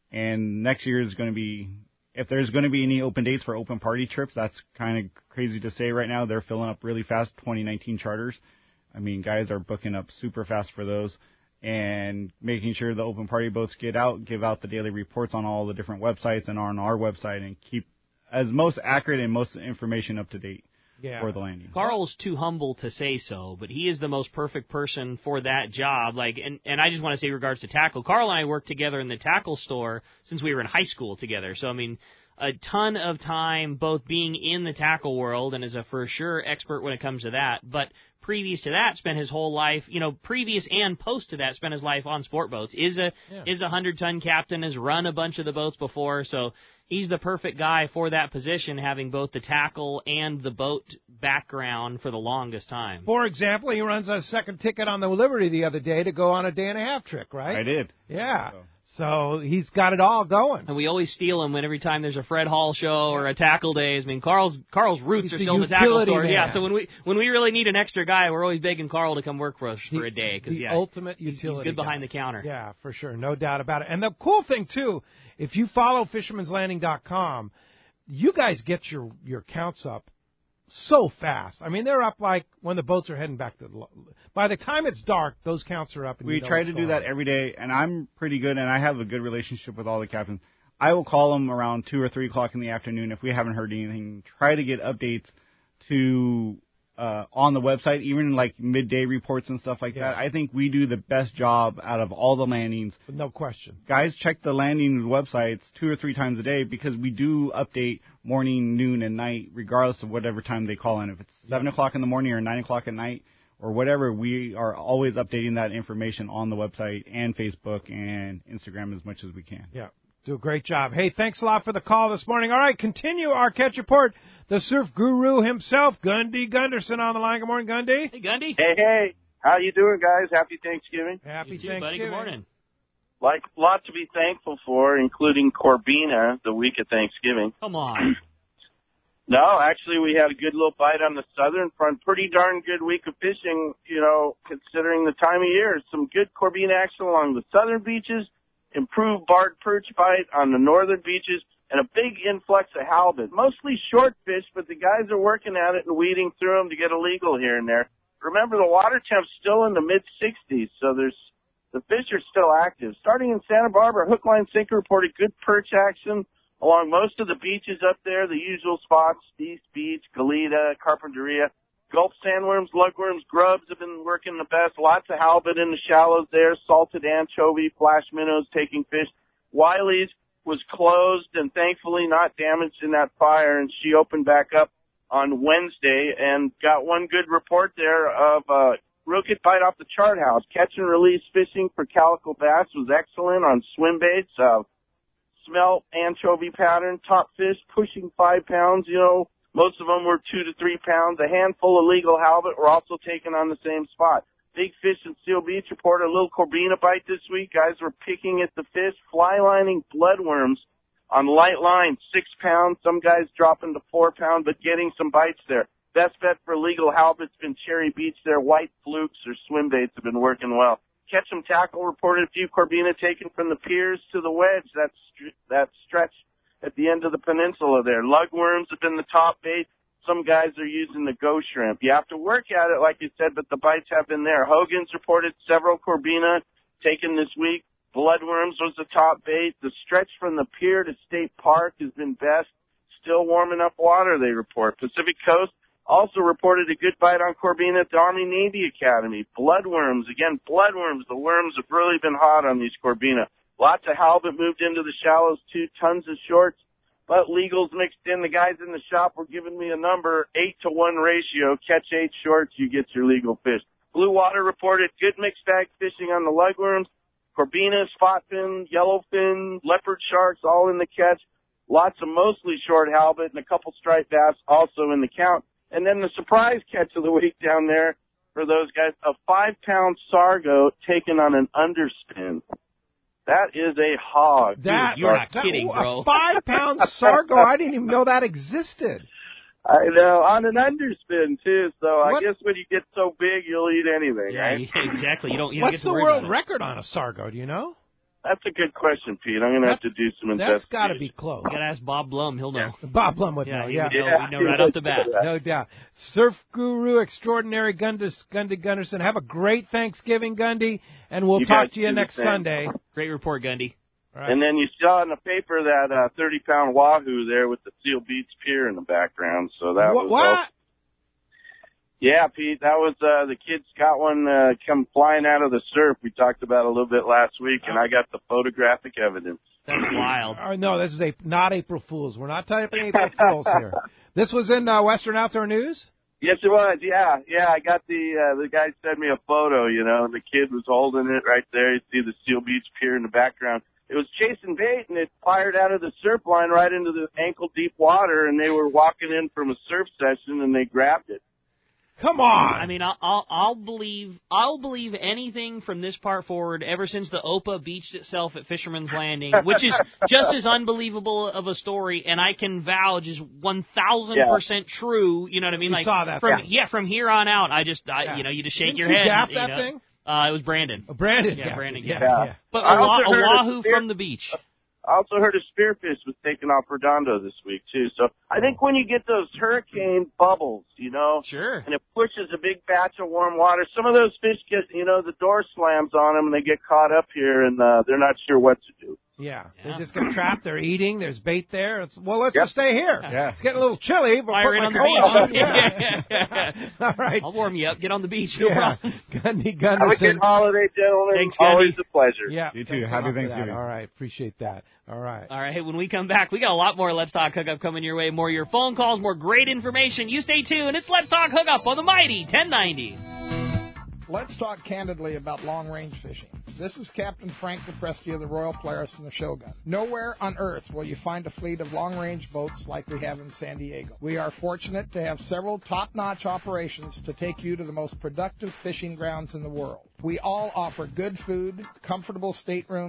Speaker 5: And next year is going to be, if there's going to be any open dates for open party trips, that's kind of crazy to say right now. They're filling up really fast, twenty nineteen charters. I mean, guys are booking up super fast for those. And making sure the open party boats get out, give out the daily reports on all the different websites and on our website, and keep as most accurate and most information up to date
Speaker 4: Yeah.
Speaker 5: for the landing.
Speaker 4: Carl's too humble to say so, but he is the most perfect person for that job. Like, and, and I just want to say, in regards to tackle, Carl and I worked together in the tackle store since we were in high school together. So, I mean, a ton of time both being in the tackle world and is a for sure expert when it comes to that. But previous to that, spent his whole life, you know, previous and post to that, spent his life on sport boats. Is a
Speaker 2: Yeah.
Speaker 4: is a hundred ton captain, has run a bunch of the boats before, so he's the perfect guy for that position, having both the tackle and the boat background for the longest time.
Speaker 2: For example, he runs a second ticket on the Liberty the other day to go on a day and a half trick, right?
Speaker 5: I did.
Speaker 2: Yeah. So he's got it all going.
Speaker 4: And we always steal him when every time there's a Fred Hall show or a tackle days. I mean, Carl's Carl's roots
Speaker 2: He's
Speaker 4: are
Speaker 2: the
Speaker 4: still in the tackle
Speaker 2: utility
Speaker 4: store.
Speaker 2: man.
Speaker 4: Yeah, so when we when we really need an extra guy, we're always begging Carl to come work for us for
Speaker 2: The-
Speaker 4: a day because
Speaker 2: the
Speaker 4: yeah,
Speaker 2: ultimate
Speaker 4: he's-
Speaker 2: utility
Speaker 4: He's good behind
Speaker 2: guy.
Speaker 4: the counter.
Speaker 2: Yeah, for sure. No doubt about it. And the cool thing, too, if you follow fisherman's landing dot com, you guys get your, your counts up so fast. I mean, they're up like when the boats are heading back to the... lo- By the time it's dark, those counts are up. And
Speaker 5: We
Speaker 2: you know
Speaker 5: try
Speaker 2: what's
Speaker 5: to do
Speaker 2: going
Speaker 5: that
Speaker 2: on.
Speaker 5: every day, and I'm pretty good, and I have a good relationship with all the captains. I will call them around two or three o'clock in the afternoon if we haven't heard anything. Try to get updates to uh, on the website, even like midday reports and stuff like that. I think we do the best job out of all the landings.
Speaker 2: No question.
Speaker 5: Guys, check the landing websites two or three times a day because we do update morning, noon, and night, regardless of whatever time they call in. If it's seven o'clock in the morning or nine o'clock at night or whatever, we are always updating that information on the website and Facebook and Instagram as much as we can.
Speaker 2: Yeah. Do a great job. Hey, thanks a lot for the call this morning. All right, continue our catch report. The surf guru himself, Gundy Gunderson, on the line. Good morning, Gundy.
Speaker 4: Hey, Gundy.
Speaker 21: Hey, hey. How you doing, guys? Happy Thanksgiving.
Speaker 2: Happy
Speaker 4: You too,
Speaker 2: Thanksgiving.
Speaker 4: buddy. Good morning.
Speaker 21: Like, a lot to be thankful for, including Corbina, the week of Thanksgiving.
Speaker 4: Come on.
Speaker 21: No, actually, we had a good little bite on the southern front. Pretty darn good week of fishing, you know, considering the time of year. Some good Corbina action along the southern beaches, improved barred perch bite on the northern beaches, and a big influx of halibut. Mostly short fish, but the guys are working at it and weeding through them to get a legal here and there. Remember, the water temp's still in the mid sixties, so there's the fish are still active. Starting in Santa Barbara, hook, line, sinker reported good perch action along most of the beaches up there, the usual spots, East Beach, Goleta, Carpinteria. Gulf sandworms, lugworms, grubs have been working the best. Lots of halibut in the shallows there, salted anchovy, flash minnows taking fish. Wiley's was closed and thankfully not damaged in that fire, and she opened back up on Wednesday and got one good report there of uh, real good bite off the chart house. Catch and release fishing for calico bass was excellent on swim baits. Uh, smelt anchovy pattern, top fish pushing five pounds, you know. Most of them were two to three pounds. A handful of legal halibut were also taken on the same spot. Big Fish at Seal Beach reported a little corbina bite this week. Guys were picking at the fish, fly lining bloodworms on light line, six pounds. Some guys dropping to four pounds, but getting some bites there. Best bet for legal halibut's been Cherry Beach there. White flukes or swim baits have been working well. Catch 'em Tackle reported a few corbina taken from the piers to the wedge. That's that stretch at the end of the peninsula there. Lugworms have been the top bait. Some guys are using the go shrimp. You have to work at it, like you said, but the bites have been there. Hogan's reported several corbina taken this week. Bloodworms was the top bait. The stretch from the pier to State Park has been best. Still warm enough water, they report. Pacific Coast also reported a good bite on corbina at the Army-Navy Academy. Bloodworms, again, bloodworms. The worms have really been hot on these corbina. Lots of halibut moved into the shallows, too. Tons of shorts. But legals mixed in. The guys in the shop were giving me a number, eight to one ratio. Catch eight shorts, you get your legal fish. Blue Water reported good mixed bag fishing on the lugworms. Corbina, spotfin, yellowfin, leopard sharks, all in the catch. Lots of mostly short halibut and a couple striped bass also in the count. And then the surprise catch of the week down there for those guys, a five-pound sargo taken on an underspin. That is a hog.
Speaker 2: That,
Speaker 21: Dude, you're
Speaker 2: that,
Speaker 21: not kidding, bro.
Speaker 2: A five-pound sargo. I didn't even know that existed.
Speaker 21: I know, on an underspin, too. So
Speaker 2: What?
Speaker 21: I guess when you get so big, you'll eat anything,
Speaker 4: Yeah,
Speaker 21: right?
Speaker 4: yeah, exactly. You don't. You don't
Speaker 2: What's
Speaker 4: get to
Speaker 2: the
Speaker 4: worry
Speaker 2: world
Speaker 4: about it.
Speaker 2: record on a sargo? Do you know?
Speaker 21: That's a good question, Pete. I'm going to have to do some investigation.
Speaker 2: That's got to be close.
Speaker 4: You gotta ask Bob Blum. He'll know.
Speaker 2: Bob Blum would
Speaker 4: Yeah,
Speaker 2: know.
Speaker 4: he
Speaker 2: Yeah,
Speaker 4: would know, he'd know right off the bat.
Speaker 2: No doubt. Surf guru extraordinary Gundy, Gundy Gunderson. Have a great Thanksgiving, Gundy, and we'll
Speaker 21: You
Speaker 2: talk
Speaker 21: guys
Speaker 2: to you
Speaker 21: do the
Speaker 2: next
Speaker 21: same.
Speaker 2: Sunday.
Speaker 4: Great report, Gundy.
Speaker 2: Right.
Speaker 21: And then you saw in the paper that uh, thirty-pound wahoo there with the Seal Beach Pier in the background. So that
Speaker 2: What?
Speaker 21: was
Speaker 2: what?
Speaker 21: all- Yeah, Pete, that was uh, the kids got one uh, come flying out of the surf. We talked about a little bit last week, and I got the photographic evidence.
Speaker 4: That's wild.
Speaker 2: Oh, no, this is a, not April Fool's. We're not typing April Fool's here. This was in uh, Western Outdoor News?
Speaker 21: Yes, it was. Yeah, yeah. I got the uh, the guy sent me a photo, you know, and the kid was holding it right there. You see the Seal Beach Pier in the background. It was chasing bait, and it fired out of the surf line right into the ankle-deep water, and they were walking in from a surf session, and they grabbed it.
Speaker 2: Come on.
Speaker 4: I mean, I'll, I'll I'll believe I'll believe anything from this part forward. Ever since the Opa beached itself at Fisherman's Landing, which is just as unbelievable of a story, and I can vouch is one thousand percent true. You know what I mean?
Speaker 2: You
Speaker 4: like
Speaker 2: saw that,
Speaker 4: From,
Speaker 2: yeah.
Speaker 4: yeah, from here on out, I just I,
Speaker 2: Yeah.
Speaker 4: you know you just shake
Speaker 2: Didn't
Speaker 4: your
Speaker 2: you
Speaker 4: head.
Speaker 2: gaff
Speaker 4: you
Speaker 2: that
Speaker 4: know.
Speaker 2: thing?
Speaker 4: Uh, it was Brandon.
Speaker 2: Oh, Brandon.
Speaker 4: Yeah,
Speaker 2: gaffed
Speaker 4: Brandon.
Speaker 2: it.
Speaker 4: Yeah.
Speaker 2: Yeah. yeah.
Speaker 4: But
Speaker 21: I
Speaker 4: a,
Speaker 21: also
Speaker 4: wa- a
Speaker 21: heard a
Speaker 4: wahoo
Speaker 21: spear-
Speaker 4: from the beach.
Speaker 21: I also heard a spearfish was taken off Redondo this week, too. So I think when you get those hurricane bubbles, you know,
Speaker 4: Sure.
Speaker 21: and it pushes a big batch of warm water, some of those fish get, you know, the door slams on them and they get caught up here and uh, they're not sure what to do.
Speaker 2: Yeah.
Speaker 4: Yeah.
Speaker 2: They just get trapped. They're eating. There's bait there. It's, well, let's
Speaker 21: Yep.
Speaker 2: just stay here.
Speaker 5: Yeah.
Speaker 2: It's getting a little chilly, but
Speaker 4: Fire
Speaker 2: put
Speaker 4: in
Speaker 2: my
Speaker 4: on the
Speaker 2: coat
Speaker 4: beach.
Speaker 2: on. Yeah. All right.
Speaker 4: I'll warm you up. Get on the beach. No
Speaker 2: Yeah.
Speaker 4: problem.
Speaker 2: Gundy
Speaker 21: Have a
Speaker 2: Gunderson.
Speaker 21: good holiday, gentlemen.
Speaker 4: Thanks,
Speaker 21: Always
Speaker 4: Gundy.
Speaker 21: a pleasure.
Speaker 2: Yeah.
Speaker 5: You too.
Speaker 2: thanks a
Speaker 5: Happy
Speaker 2: lot for that.
Speaker 5: Thanksgiving.
Speaker 2: All right. Appreciate that. All right.
Speaker 4: All right, hey, when we come back, we got a lot more Let's Talk Hookup coming your way. More of your phone calls, more great information. You stay tuned. It's Let's Talk Hookup on the mighty ten ninety.
Speaker 1: Let's talk candidly about long-range fishing. This is Captain Frank DePresti of the Royal Polaris and the Shogun. Nowhere on Earth will you find a fleet of long-range boats like we have in San Diego. We are fortunate to have several top-notch operations to take you to the most productive fishing grounds in the world. We all offer good food, comfortable staterooms,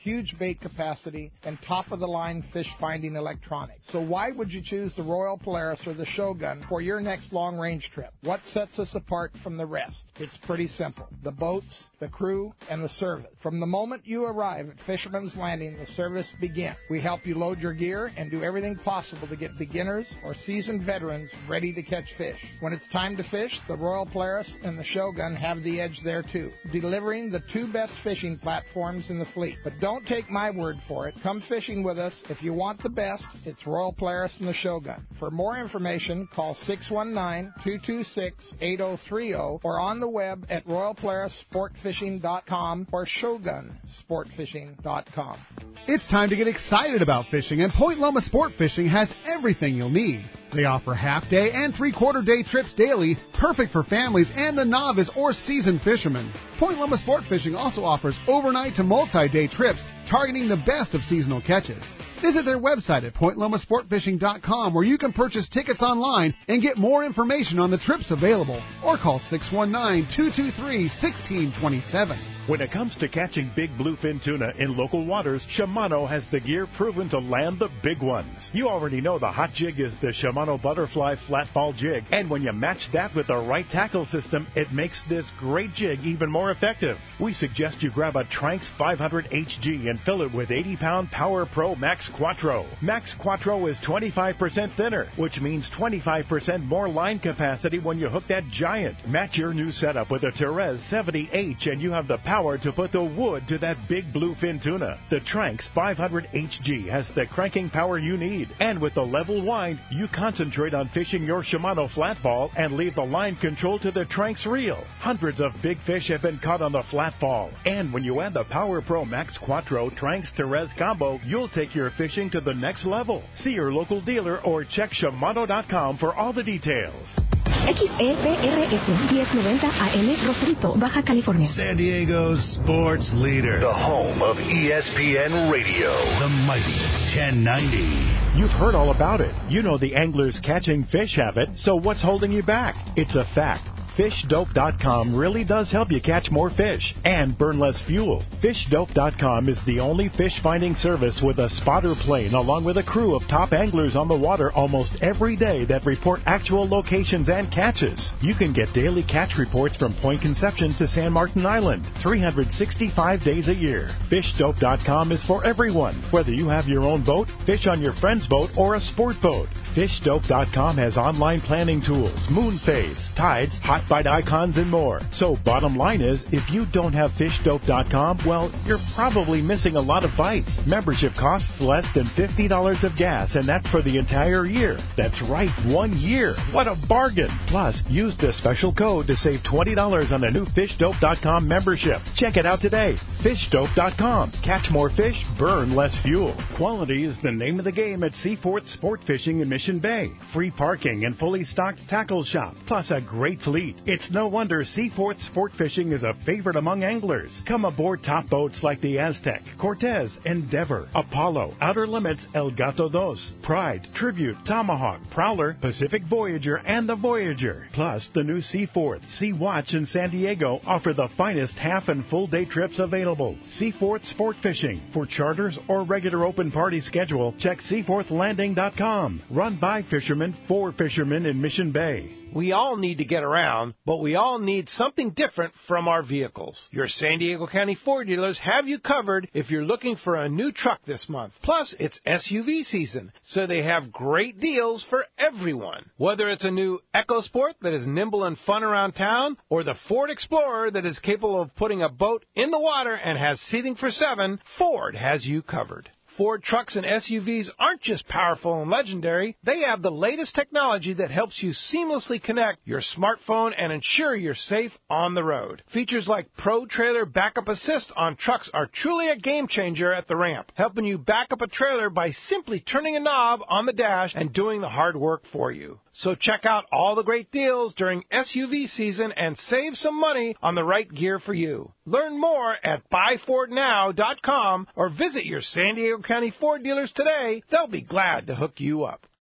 Speaker 1: huge bait capacity, and top-of-the-line fish-finding electronics. So why would you choose the Royal Polaris or the Shogun for your next long-range trip? What sets us apart from the rest? It's pretty simple. The boats, the crew, and the service. From the moment you arrive at Fisherman's Landing, the service begins. We help you load your gear and do everything possible to get beginners or seasoned veterans ready to catch fish. When it's time to fish, the Royal Polaris and the Shogun have the edge there too, delivering the two best fishing platforms in the fleet. But don't take my word for it. Come fishing with us. If you want the best, it's Royal Polaris and the Shogun. For more information, call six one nine, two two six, eight zero three zero or on the web at royal polaris sport fishing dot com or shogun sport fishing dot com.
Speaker 7: It's time to get excited about fishing, and Point Loma Sport Fishing has everything you'll need. They offer half-day and three-quarter day trips daily, perfect for families and the novice or seasoned fishermen. Point Loma Sport Fishing also offers overnight to multi-day trips targeting the best of seasonal catches. Visit their website at point loma sport fishing dot com where you can purchase tickets online and get more information on the trips available, or call six one nine, two two three, one six two seven.
Speaker 3: When it comes to catching big bluefin tuna in local waters, Shimano has the gear proven to land the big ones. You already know the hot jig is the Shimano Butterfly Flatball Jig, and when you match that with the right tackle system, it makes this great jig even more effective. We suggest you grab a Tranx five hundred H G and fill it with eighty pound Power Pro Max Quattro. Max Quattro is twenty-five percent thinner, which means twenty-five percent more line capacity when you hook that giant. Match your new setup with a Therese seventy H and you have the power to put the wood to that big bluefin tuna. The Tranx five hundred H G has the cranking power you need, and with the level wind, you concentrate on fishing your Shimano flatball and leave the line control to the Tranx reel. Hundreds of big fish have been caught on the flatball, and when you add the Power Pro Max Quattro Tranx Therese combo, you'll take your fishing to the next level. See your local dealer or check Shimano dot com for all the details.
Speaker 8: X E P R S diez noventa A M, Rosarito, Baja California.
Speaker 9: San Diego's sports leader.
Speaker 10: The home of E S P N Radio.
Speaker 9: The mighty ten ninety.
Speaker 3: You've heard all about it. You know the anglers catching fish have it, so what's holding you back? It's a fact. fish dope dot com really does help you catch more fish and burn less fuel. fish dope dot com is the only fish finding service with a spotter plane along with a crew of top anglers on the water almost every day that report actual locations and catches. You can get daily catch reports from Point Conception to San Martin Island, three hundred sixty-five days a year. fish dope dot com is for everyone, whether you have your own boat, fish on your friend's boat, or a sport boat. fish dope dot com has online planning tools, moon phase, tides, hot bite icons, and more. So bottom line is, if you don't have fish dope dot com, well, you're probably missing a lot of bites. Membership costs less than fifty dollars of gas, and that's for the entire year. That's right, one year. What a bargain. Plus, use the special code to save twenty dollars on a new fish dope dot com membership. Check it out today. fish dope dot com. Catch more fish, burn less fuel. Quality is the name of the game at Seaforth Sport Fishing in Mission Bay. Free parking and fully stocked tackle shop, plus a great fleet. It's no wonder Seaforth Sport Fishing is a favorite among anglers. Come aboard top boats like the Aztec, Cortez, Endeavor, Apollo, Outer Limits, El Gato Dos, Pride, Tribute, Tomahawk, Prowler, Pacific Voyager, and the Voyager. Plus, the new Seaforth, Sea Watch, and San Diego offer the finest half and full day trips available. Seaforth Sport Fishing. For charters or regular open party schedule, check seaforth landing dot com. Run by fishermen for fishermen in Mission Bay.
Speaker 2: We all need to get around, but we all need something different from our vehicles. Your San Diego County Ford dealers have you covered if you're looking for a new truck this month. Plus, it's S U V season, so they have great deals for everyone. Whether it's a new EcoSport that is nimble and fun around town, or the Ford Explorer that is capable of putting a boat in the water and has seating for seven, Ford has you covered. Ford trucks and S U Vs aren't just powerful and legendary. They have the latest technology that helps you seamlessly connect your smartphone and ensure you're safe on the road. Features like Pro Trailer Backup Assist on trucks are truly a game changer at the ramp, helping you back up a trailer by simply turning a knob on the dash and doing the hard work for you. So check out all the great deals during S U V season and save some money on the right gear for you. Learn more at buy ford now dot com or visit your San Diego County Ford dealers today. They'll be glad to hook you up.